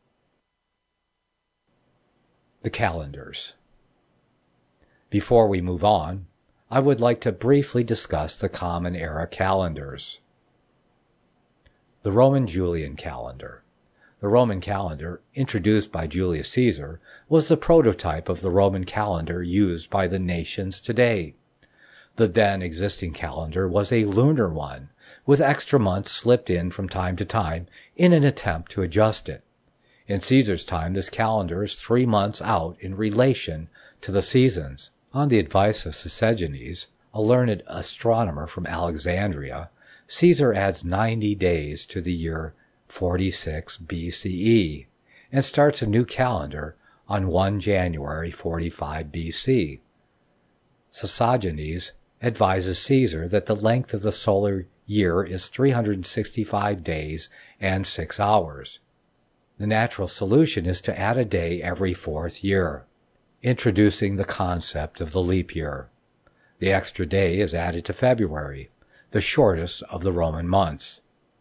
The calendars. Before we move on, I would like to briefly discuss the Common Era calendars. The Roman Julian calendar. The Roman calendar, introduced by Julius Caesar, was the prototype of the Roman calendar used by the nations today. The then existing calendar was a lunar one, with extra months slipped in from time to time in an attempt to adjust it. In Caesar's time, this calendar is 3 months out in relation to the seasons. On the advice of Sisegenes, a learned astronomer from Alexandria, Caesar adds 90 days to the year 46 BCE and starts a new calendar on 1 January 45 BC. Sisegenes advises Caesar that the length of the solar year is 365 days and 6 hours. The natural solution is to add a day every 4th year, introducing the concept of the leap year. The extra day is added to February, the shortest of the Roman months.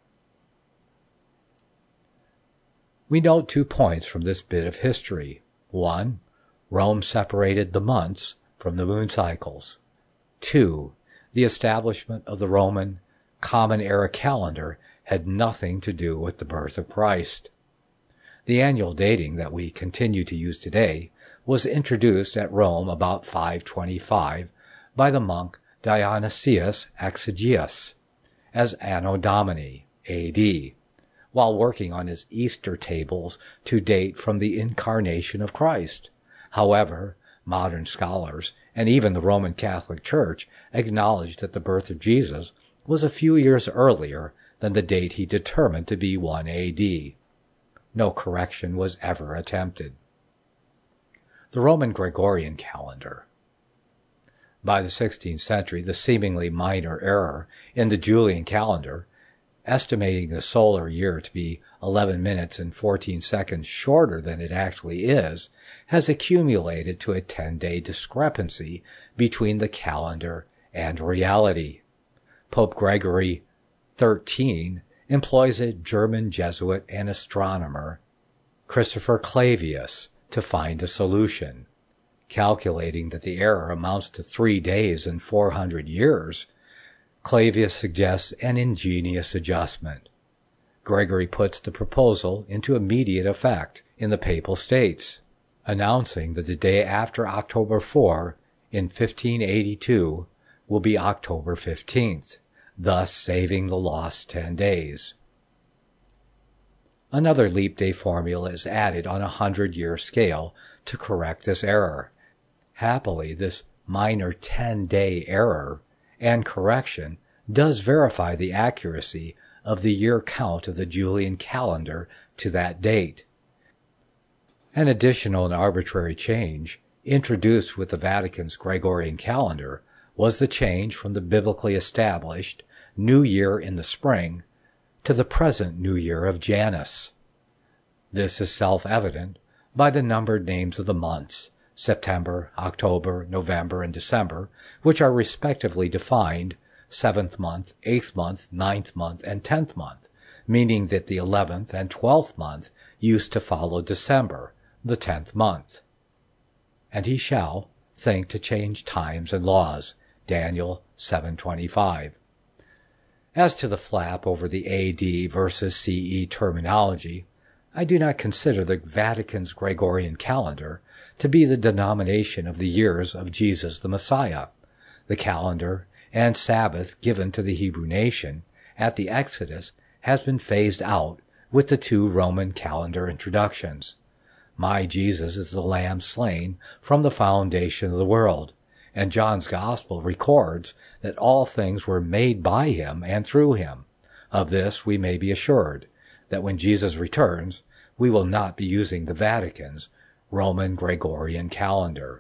We note 2 points from this bit of history. 1. Rome separated the months from the moon cycles. 2. The establishment of the Roman Common Era calendar had nothing to do with the birth of Christ. The annual dating that we continue to use today was introduced at Rome about 525 by the monk Dionysius Exiguus as Anno Domini, A.D., while working on his Easter tables to date from the incarnation of Christ. However, modern scholars and even the Roman Catholic Church acknowledge that the birth of Jesus was a few years earlier than the date he determined to be 1 A.D. No correction was ever attempted. The Roman Gregorian calendar. By the 16th century, the seemingly minor error in the Julian calendar, estimating the solar year to be 11 minutes and 14 seconds shorter than it actually is, has accumulated to a 10-day discrepancy between the calendar and reality. Pope Gregory XIII employs a German Jesuit and astronomer, Christopher Clavius, to find a solution. Calculating that the error amounts to 3 days and 400 years, Clavius suggests an ingenious adjustment. Gregory puts the proposal into immediate effect in the Papal States, announcing that the day after October 4 in 1582 will be October 15th, thus saving the lost 10 days. Another leap day formula is added on a 100-year scale to correct this error. Happily, this minor 10-day error and correction does verify the accuracy of the year count of the Julian calendar to that date. An additional and arbitrary change introduced with the Vatican's Gregorian calendar was the change from the biblically established New Year in the spring to the present New Year of Janus. This is self-evident by the numbered names of the months, September, October, November, and December, which are respectively defined 7th month, 8th month, 9th month, and 10th month, meaning that the 11th and 12th month used to follow December, the 10th month. And he shall think to change times and laws, Daniel 7:25. As to the flap over the AD versus CE terminology, I do not consider the Vatican's Gregorian calendar to be the denomination of the years of Jesus the Messiah. The calendar and Sabbath given to the Hebrew nation at the Exodus has been phased out with the 2 Roman calendar introductions. My Jesus is the Lamb slain from the foundation of the world, and John's Gospel records that all things were made by him and through him. Of this we may be assured, that when Jesus returns, we will not be using the Vatican's Roman Gregorian calendar.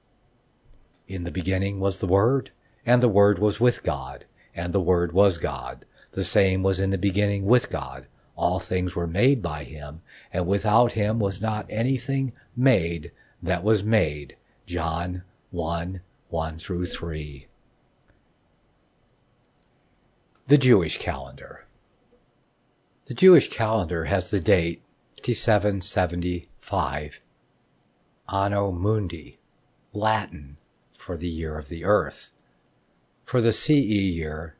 In the beginning was the Word, and the Word was with God, and the Word was God. The same was in the beginning with God. All things were made by him, and without him was not anything made that was made. John 1:1-3. The Jewish calendar. The Jewish calendar has the date 5775 Anno Mundi, Latin for the year of the earth, for the CE year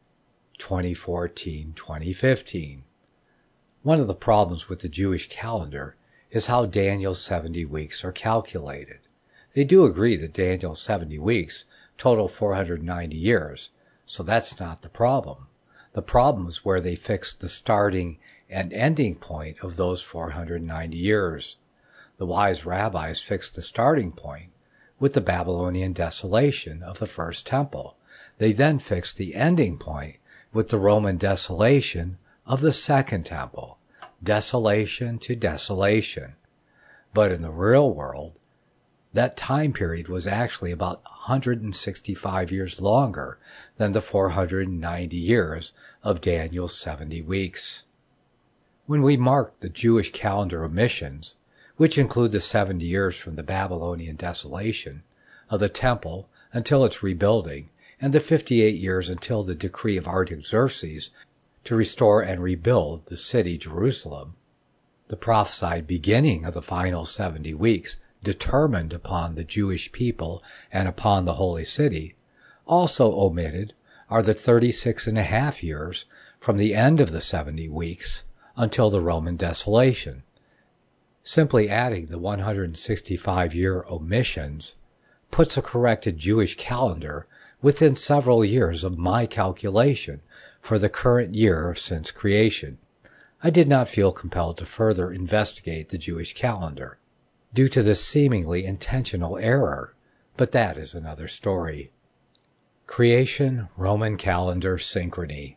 2014-2015. One of the problems with the Jewish calendar is how Daniel's 70 weeks are calculated. They do agree that Daniel's 70 weeks total 490 years, so that's not the problem. The problem is where they fixed the starting and ending point of those 490 years. The wise rabbis fixed the starting point with the Babylonian desolation of the first temple. They then fixed the ending point with the Roman desolation of the second temple, desolation to desolation. But in the real world, that time period was actually about 165 years longer than the 490 years of Daniel's 70 weeks. When we mark the Jewish calendar omissions, which include the 70 years from the Babylonian desolation of the temple until its rebuilding, and the 58 years until the decree of Artaxerxes to restore and rebuild the city Jerusalem, the prophesied beginning of the final 70 weeks determined upon the Jewish people and upon the holy city, also omitted are the 36.5 years from the end of the 70 weeks until the Roman desolation. Simply adding the 165-year omissions puts a corrected Jewish calendar within several years of my calculation for the current year since creation. I did not feel compelled to further investigate the Jewish calendar due to this seemingly intentional error, but that is another story. Creation Roman calendar synchrony.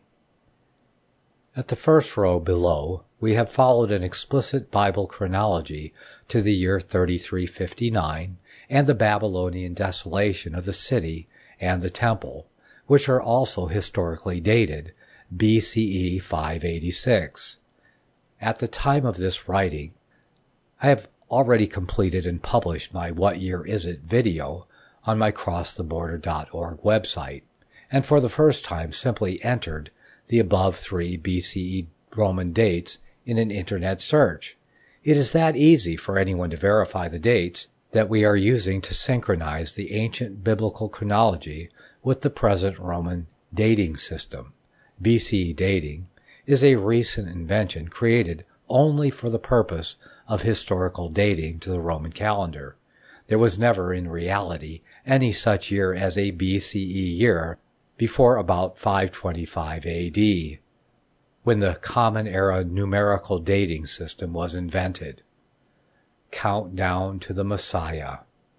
At the first row below, we have followed an explicit Bible chronology to the year 3359 and the Babylonian desolation of the city and the temple, which are also historically dated BCE 586. At the time of this writing, I have already completed and published my What Year Is It video on my CrossTheBorder.org website, and for the first time simply entered the above 3 BCE Roman dates in an internet search. It is that easy for anyone to verify the dates that we are using to synchronize the ancient biblical chronology with the present Roman dating system. BCE dating is a recent invention created only for the purpose of historical dating to the Roman calendar. There was never in reality any such year as a BCE year before about 525 AD, when the Common Era numerical dating system was invented. Countdown to the Messiah.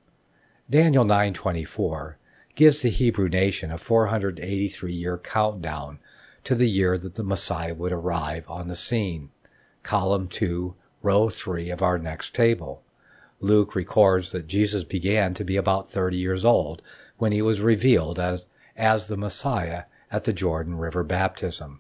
Daniel 9:24 gives the Hebrew nation a 483-year countdown to the year that the Messiah would arrive on the scene. Column 2, row 3 of our next table. Luke records that Jesus began to be about 30 years old when he was revealed as the Messiah at the Jordan River baptism.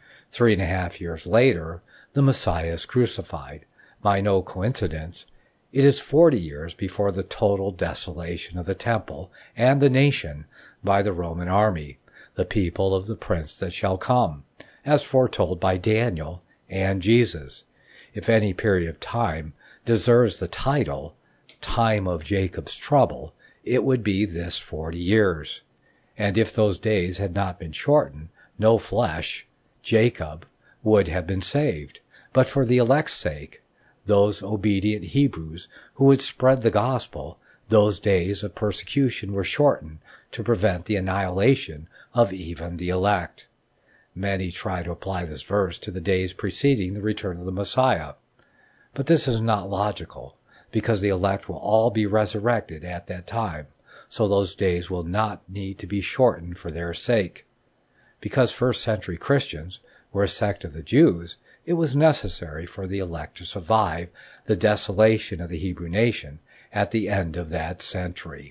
3.5 years later, the Messiah is crucified. By no coincidence, it is 40 years before the total desolation of the temple and the nation by the Roman army, the people of the prince that shall come, as foretold by Daniel and Jesus. If any period of time deserves the title, Time of Jacob's Trouble, it would be this 40 years. And if those days had not been shortened, no flesh, Jacob, would have been saved. But for the elect's sake, those obedient Hebrews who would spread the gospel, those days of persecution were shortened to prevent the annihilation of even the elect. Many try to apply this verse to the days preceding the return of the Messiah. But this is not logical, because the elect will all be resurrected at that time, so those days will not need to be shortened for their sake. Because first-century Christians were a sect of the Jews, it was necessary for the elect to survive the desolation of the Hebrew nation at the end of that century.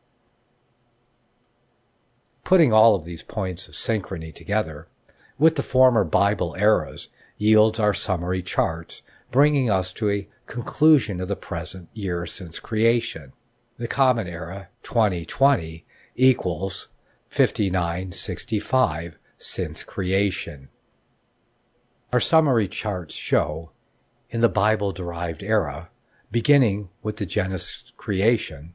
Putting all of these points of synchrony together with the former Bible eras yields our summary charts, bringing us to a conclusion of the present year since creation. The Common Era 2020 equals 5965 since creation. Our summary charts show, in the Bible-derived era, beginning with the Genesis creation,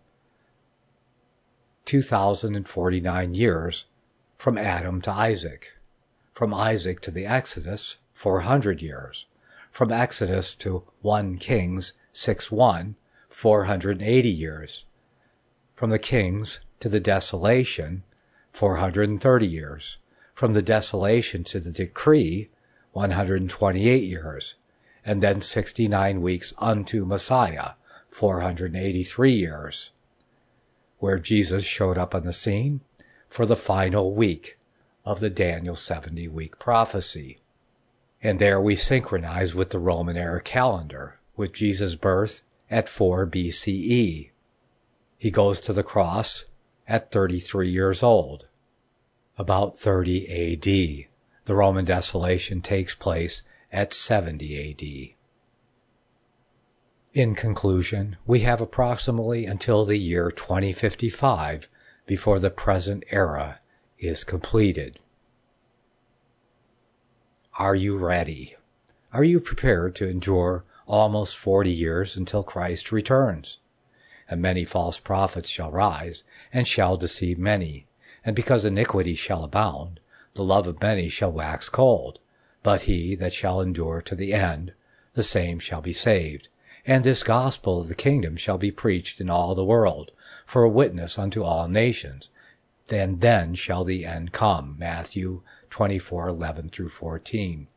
2,049 years from Adam to Isaac. From Isaac to the Exodus, 400 years. From Exodus to 1 Kings 6:1, 480 years. From the Kings to the desolation, 430 years. From the desolation to the decree, 128 years. And then 69 weeks unto Messiah, 483 years. Where Jesus showed up on the scene for the final week of the Daniel 70-week prophecy. And there we synchronize with the Roman era calendar, with Jesus' birth at 4 BCE. He goes to the cross at 33 years old. About 30 AD. The Roman desolation takes place at 70 AD. In conclusion, we have approximately until the year 2055 before the present era is completed. Are you ready? Are you prepared to endure almost 40 years until Christ returns? And many false prophets shall rise, and shall deceive many. And because iniquity shall abound, the love of many shall wax cold. But he that shall endure to the end, the same shall be saved. And this gospel of the kingdom shall be preached in all the world, for a witness unto all nations. Then shall the end come. Matthew 24:11-14.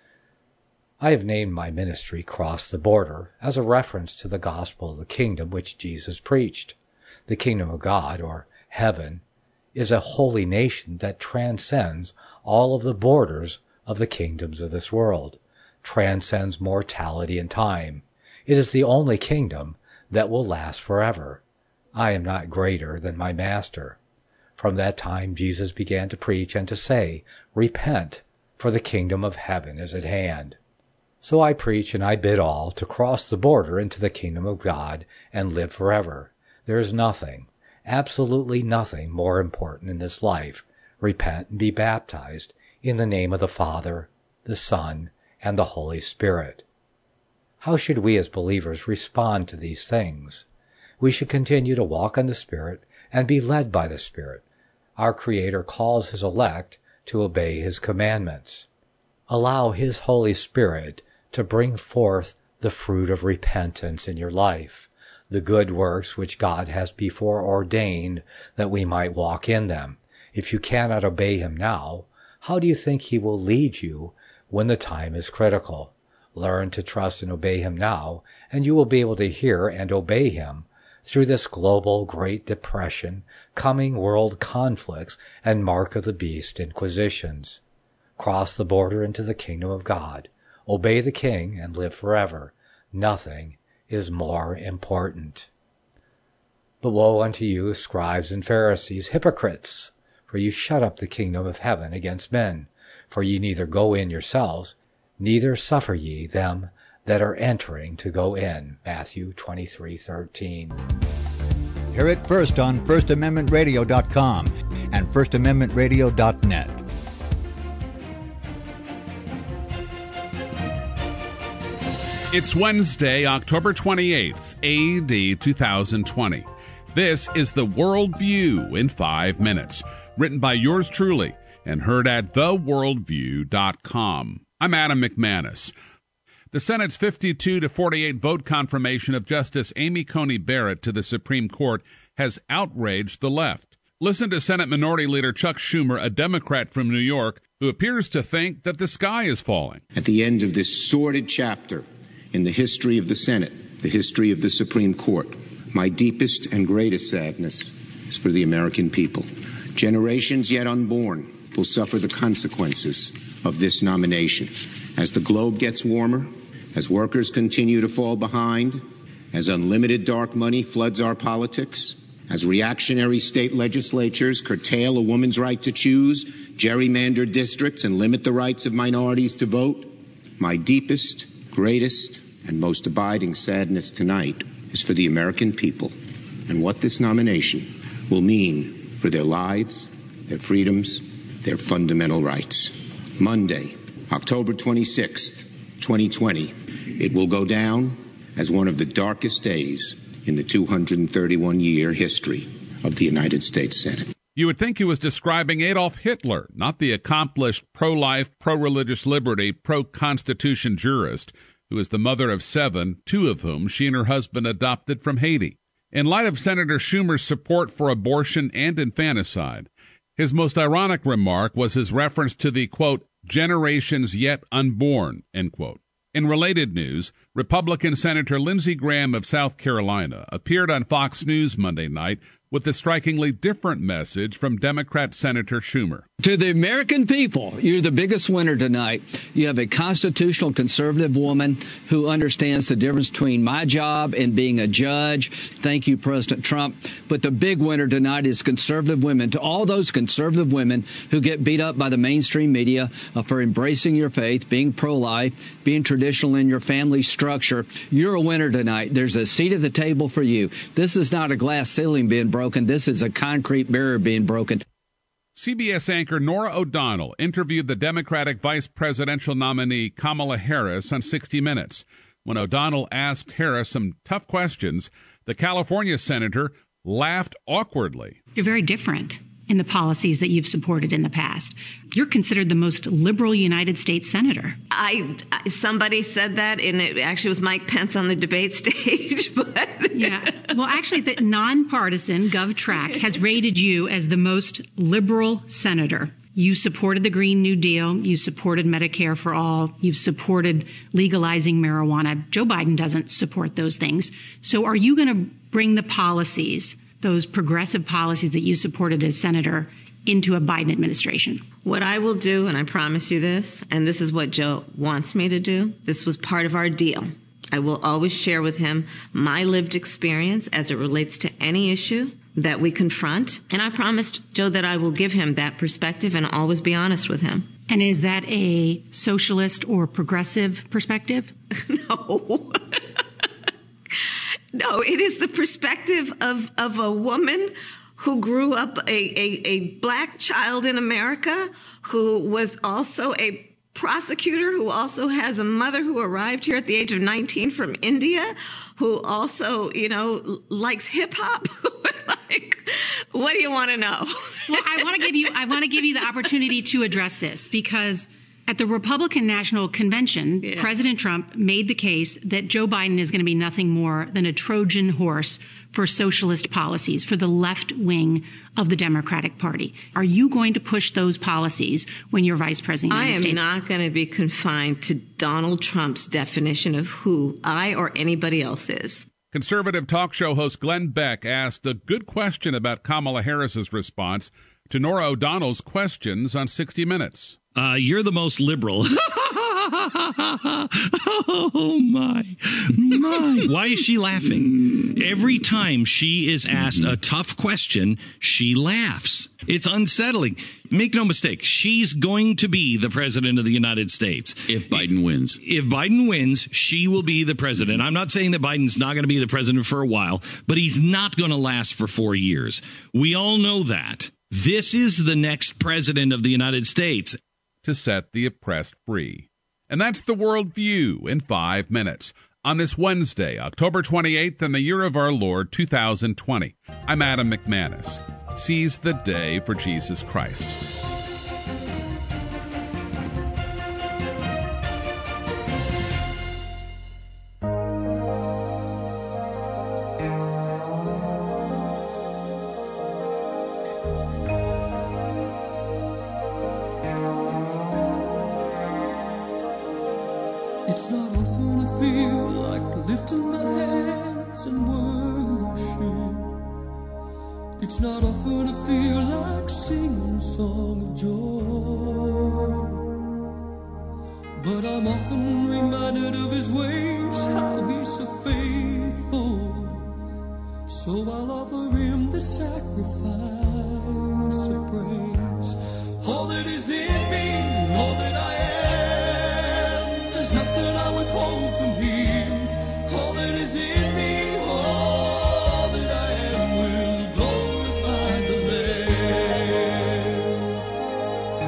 I have named my ministry Cross the Border as a reference to the gospel of the kingdom which Jesus preached. The kingdom of God, or heaven, is a holy nation that transcends all of the borders of the kingdoms of this world, transcends mortality and time. It is the only kingdom that will last forever. I am not greater than my master. From that time Jesus began to preach and to say, Repent, for the kingdom of heaven is at hand. So I preach and I bid all to cross the border into the kingdom of God and live forever. There is nothing, absolutely nothing more important in this life. Repent and be baptized in the name of the Father, the Son, and the Holy Spirit. How should we as believers respond to these things? We should continue to walk in the Spirit and be led by the Spirit. Our Creator calls His elect to obey His commandments. Allow His Holy Spirit to bring forth the fruit of repentance in your life, the good works which God has before ordained that we might walk in them. If you cannot obey Him now, how do you think He will lead you when the time is critical? Learn to trust and obey Him now, and you will be able to hear and obey Him through this global Great Depression, coming world conflicts, and mark of the beast inquisitions. Cross the border into the kingdom of God. Obey the King and live forever. Nothing is more important. But woe unto you, scribes and Pharisees, hypocrites! For you shut up the kingdom of heaven against men. For ye neither go in yourselves, neither suffer ye them that are entering to go in. Matthew 23:13. Hear it first on FirstAmendmentRadio.com and FirstAmendmentRadio.net. It's Wednesday, October 28th, AD 2020. This is The World View in 5 minutes, written by yours truly and heard at theworldview.com. I'm Adam McManus. The Senate's 52-48 vote confirmation of Justice Amy Coney Barrett to the Supreme Court has outraged the left. Listen to Senate Minority Leader Chuck Schumer, a Democrat from New York, who appears to think that the sky is falling. At the end of this sordid chapter in the history of the Senate, the history of the Supreme Court, my deepest and greatest sadness is for the American people. Generations yet unborn will suffer the consequences of this nomination. As the globe gets warmer, as workers continue to fall behind, as unlimited dark money floods our politics, as reactionary state legislatures curtail a woman's right to choose, gerrymander districts, and limit the rights of minorities to vote, my deepest, greatest, and most abiding sadness tonight is for the American people and what this nomination will mean for their lives, their freedoms, their fundamental rights. Monday, October 26th, 2020, it will go down as one of the darkest days in the 231-year history of the United States Senate. You would think he was describing Adolf Hitler, not the accomplished pro-life, pro-religious liberty, pro-constitution jurist who is the mother of 7, 2 of whom she and her husband adopted from Haiti. In light of Senator Schumer's support for abortion and infanticide, his most ironic remark was his reference to the, quote, generations yet unborn, end quote. In related news, Republican Senator Lindsey Graham of South Carolina appeared on Fox News Monday night with a strikingly different message from Democrat Senator Schumer. To the American people, you're the biggest winner tonight. You have a constitutional conservative woman who understands the difference between my job and being a judge. Thank you, President Trump. But the big winner tonight is conservative women. To all those conservative women who get beat up by the mainstream media for embracing your faith, being pro-life, being traditional in your family structure, you're a winner tonight. There's a seat at the table for you. This is not a glass ceiling being broken. This is a concrete barrier being broken. CBS anchor Norah O'Donnell interviewed the Democratic vice presidential nominee Kamala Harris on 60 Minutes. When O'Donnell asked Harris some tough questions, the California senator laughed awkwardly. You're very different in the policies that you've supported in the past. You're considered the most liberal United States senator. Somebody said that, and it actually was Mike Pence on the debate stage. But yeah. Well, actually, the nonpartisan GovTrack has rated you as the most liberal senator. You supported the Green New Deal. You supported Medicare for all. You've supported legalizing marijuana. Joe Biden doesn't support those things. So are you going to bring the policies, those progressive policies that you supported as senator, into a Biden administration? What I will do, and I promise you this, and this is what Joe wants me to do, this was part of our deal. I will always share with him my lived experience as it relates to any issue that we confront. And I promised Joe that I will give him that perspective and always be honest with him. And is that a socialist or progressive perspective? No. No, it is the perspective of a woman who grew up a black child in America, who was also a prosecutor, who also has a mother who arrived here at the age of 19 from India, who also, likes hip hop. Like, what do you want to know? Well, I want to give you the opportunity to address this, because at the Republican National Convention, President Trump made the case that Joe Biden is going to be nothing more than a Trojan horse for socialist policies, for the left wing of the Democratic Party. Are you going to push those policies when you're vice president of the United States? I am not going to be confined to Donald Trump's definition of who I or anybody else is. Conservative talk show host Glenn Beck asked a good question about Kamala Harris's response to Norah O'Donnell's questions on 60 Minutes. You're the most liberal. Oh, my. Why is she laughing? Every time she is asked a tough question, she laughs. It's unsettling. Make no mistake, she's going to be the president of the United States. If Biden wins. If Biden wins, she will be the president. I'm not saying that Biden's not going to be the president for a while, but he's not going to last for 4 years. We all know that. This is the next president of the United States. To set the oppressed free. And that's the Worldview in 5 minutes on this Wednesday, October 28th, in the year of our Lord, 2020. I'm Adam McManus. Seize the day for Jesus Christ. It's not often I feel like lifting my hands and worship. It's not often I feel like singing a song of joy. But I'm often reminded of his ways, how he's so faithful. So I'll offer him the sacrifice of praise. All that is in me, all that I am. Nothing I withhold from him. All that is in me, all that I am, will glorify the Lamb.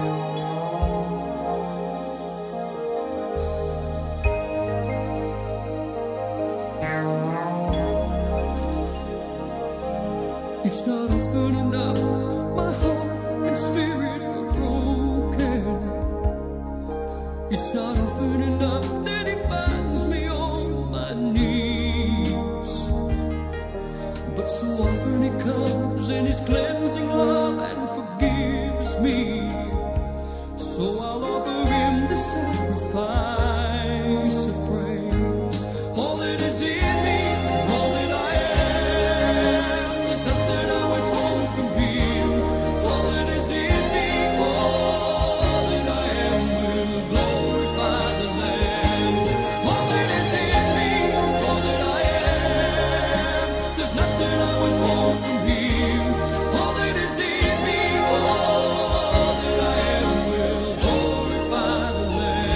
It's not often enough my heart and spirit are broken. It's not often enough that he finds me on my knees. But so often he comes in his cleansing love and forgives me. So I'll offer him the sacrifice of praise. All that is in me, all that I am, there's nothing I withhold from him. All that is in me, all that I am will glorify the Lamb. All that is in me, all that I am, there's nothing I withhold from him. All that is in me, all that I am will glorify the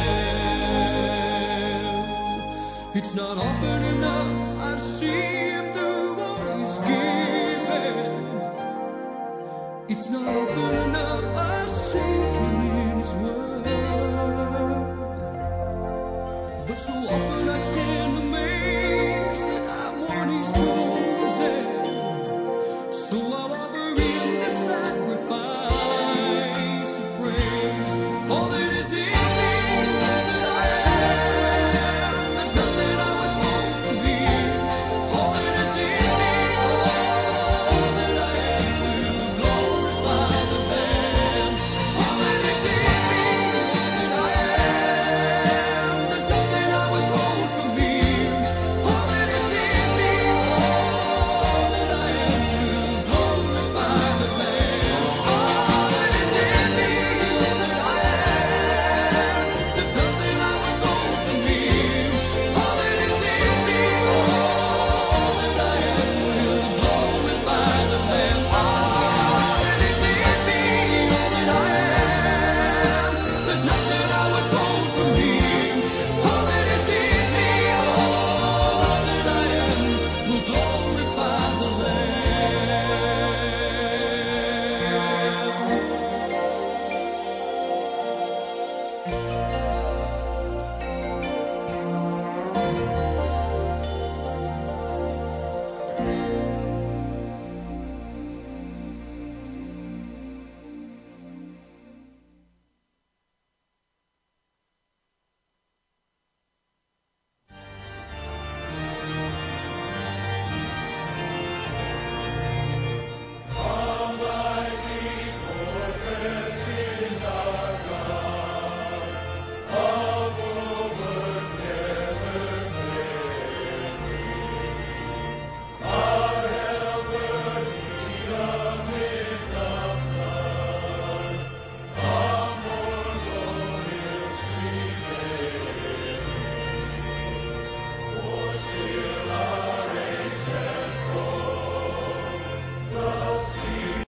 Lamb. It's not often enough I see him through what he's given. It's not often enough I seek him in his word. But so often I stand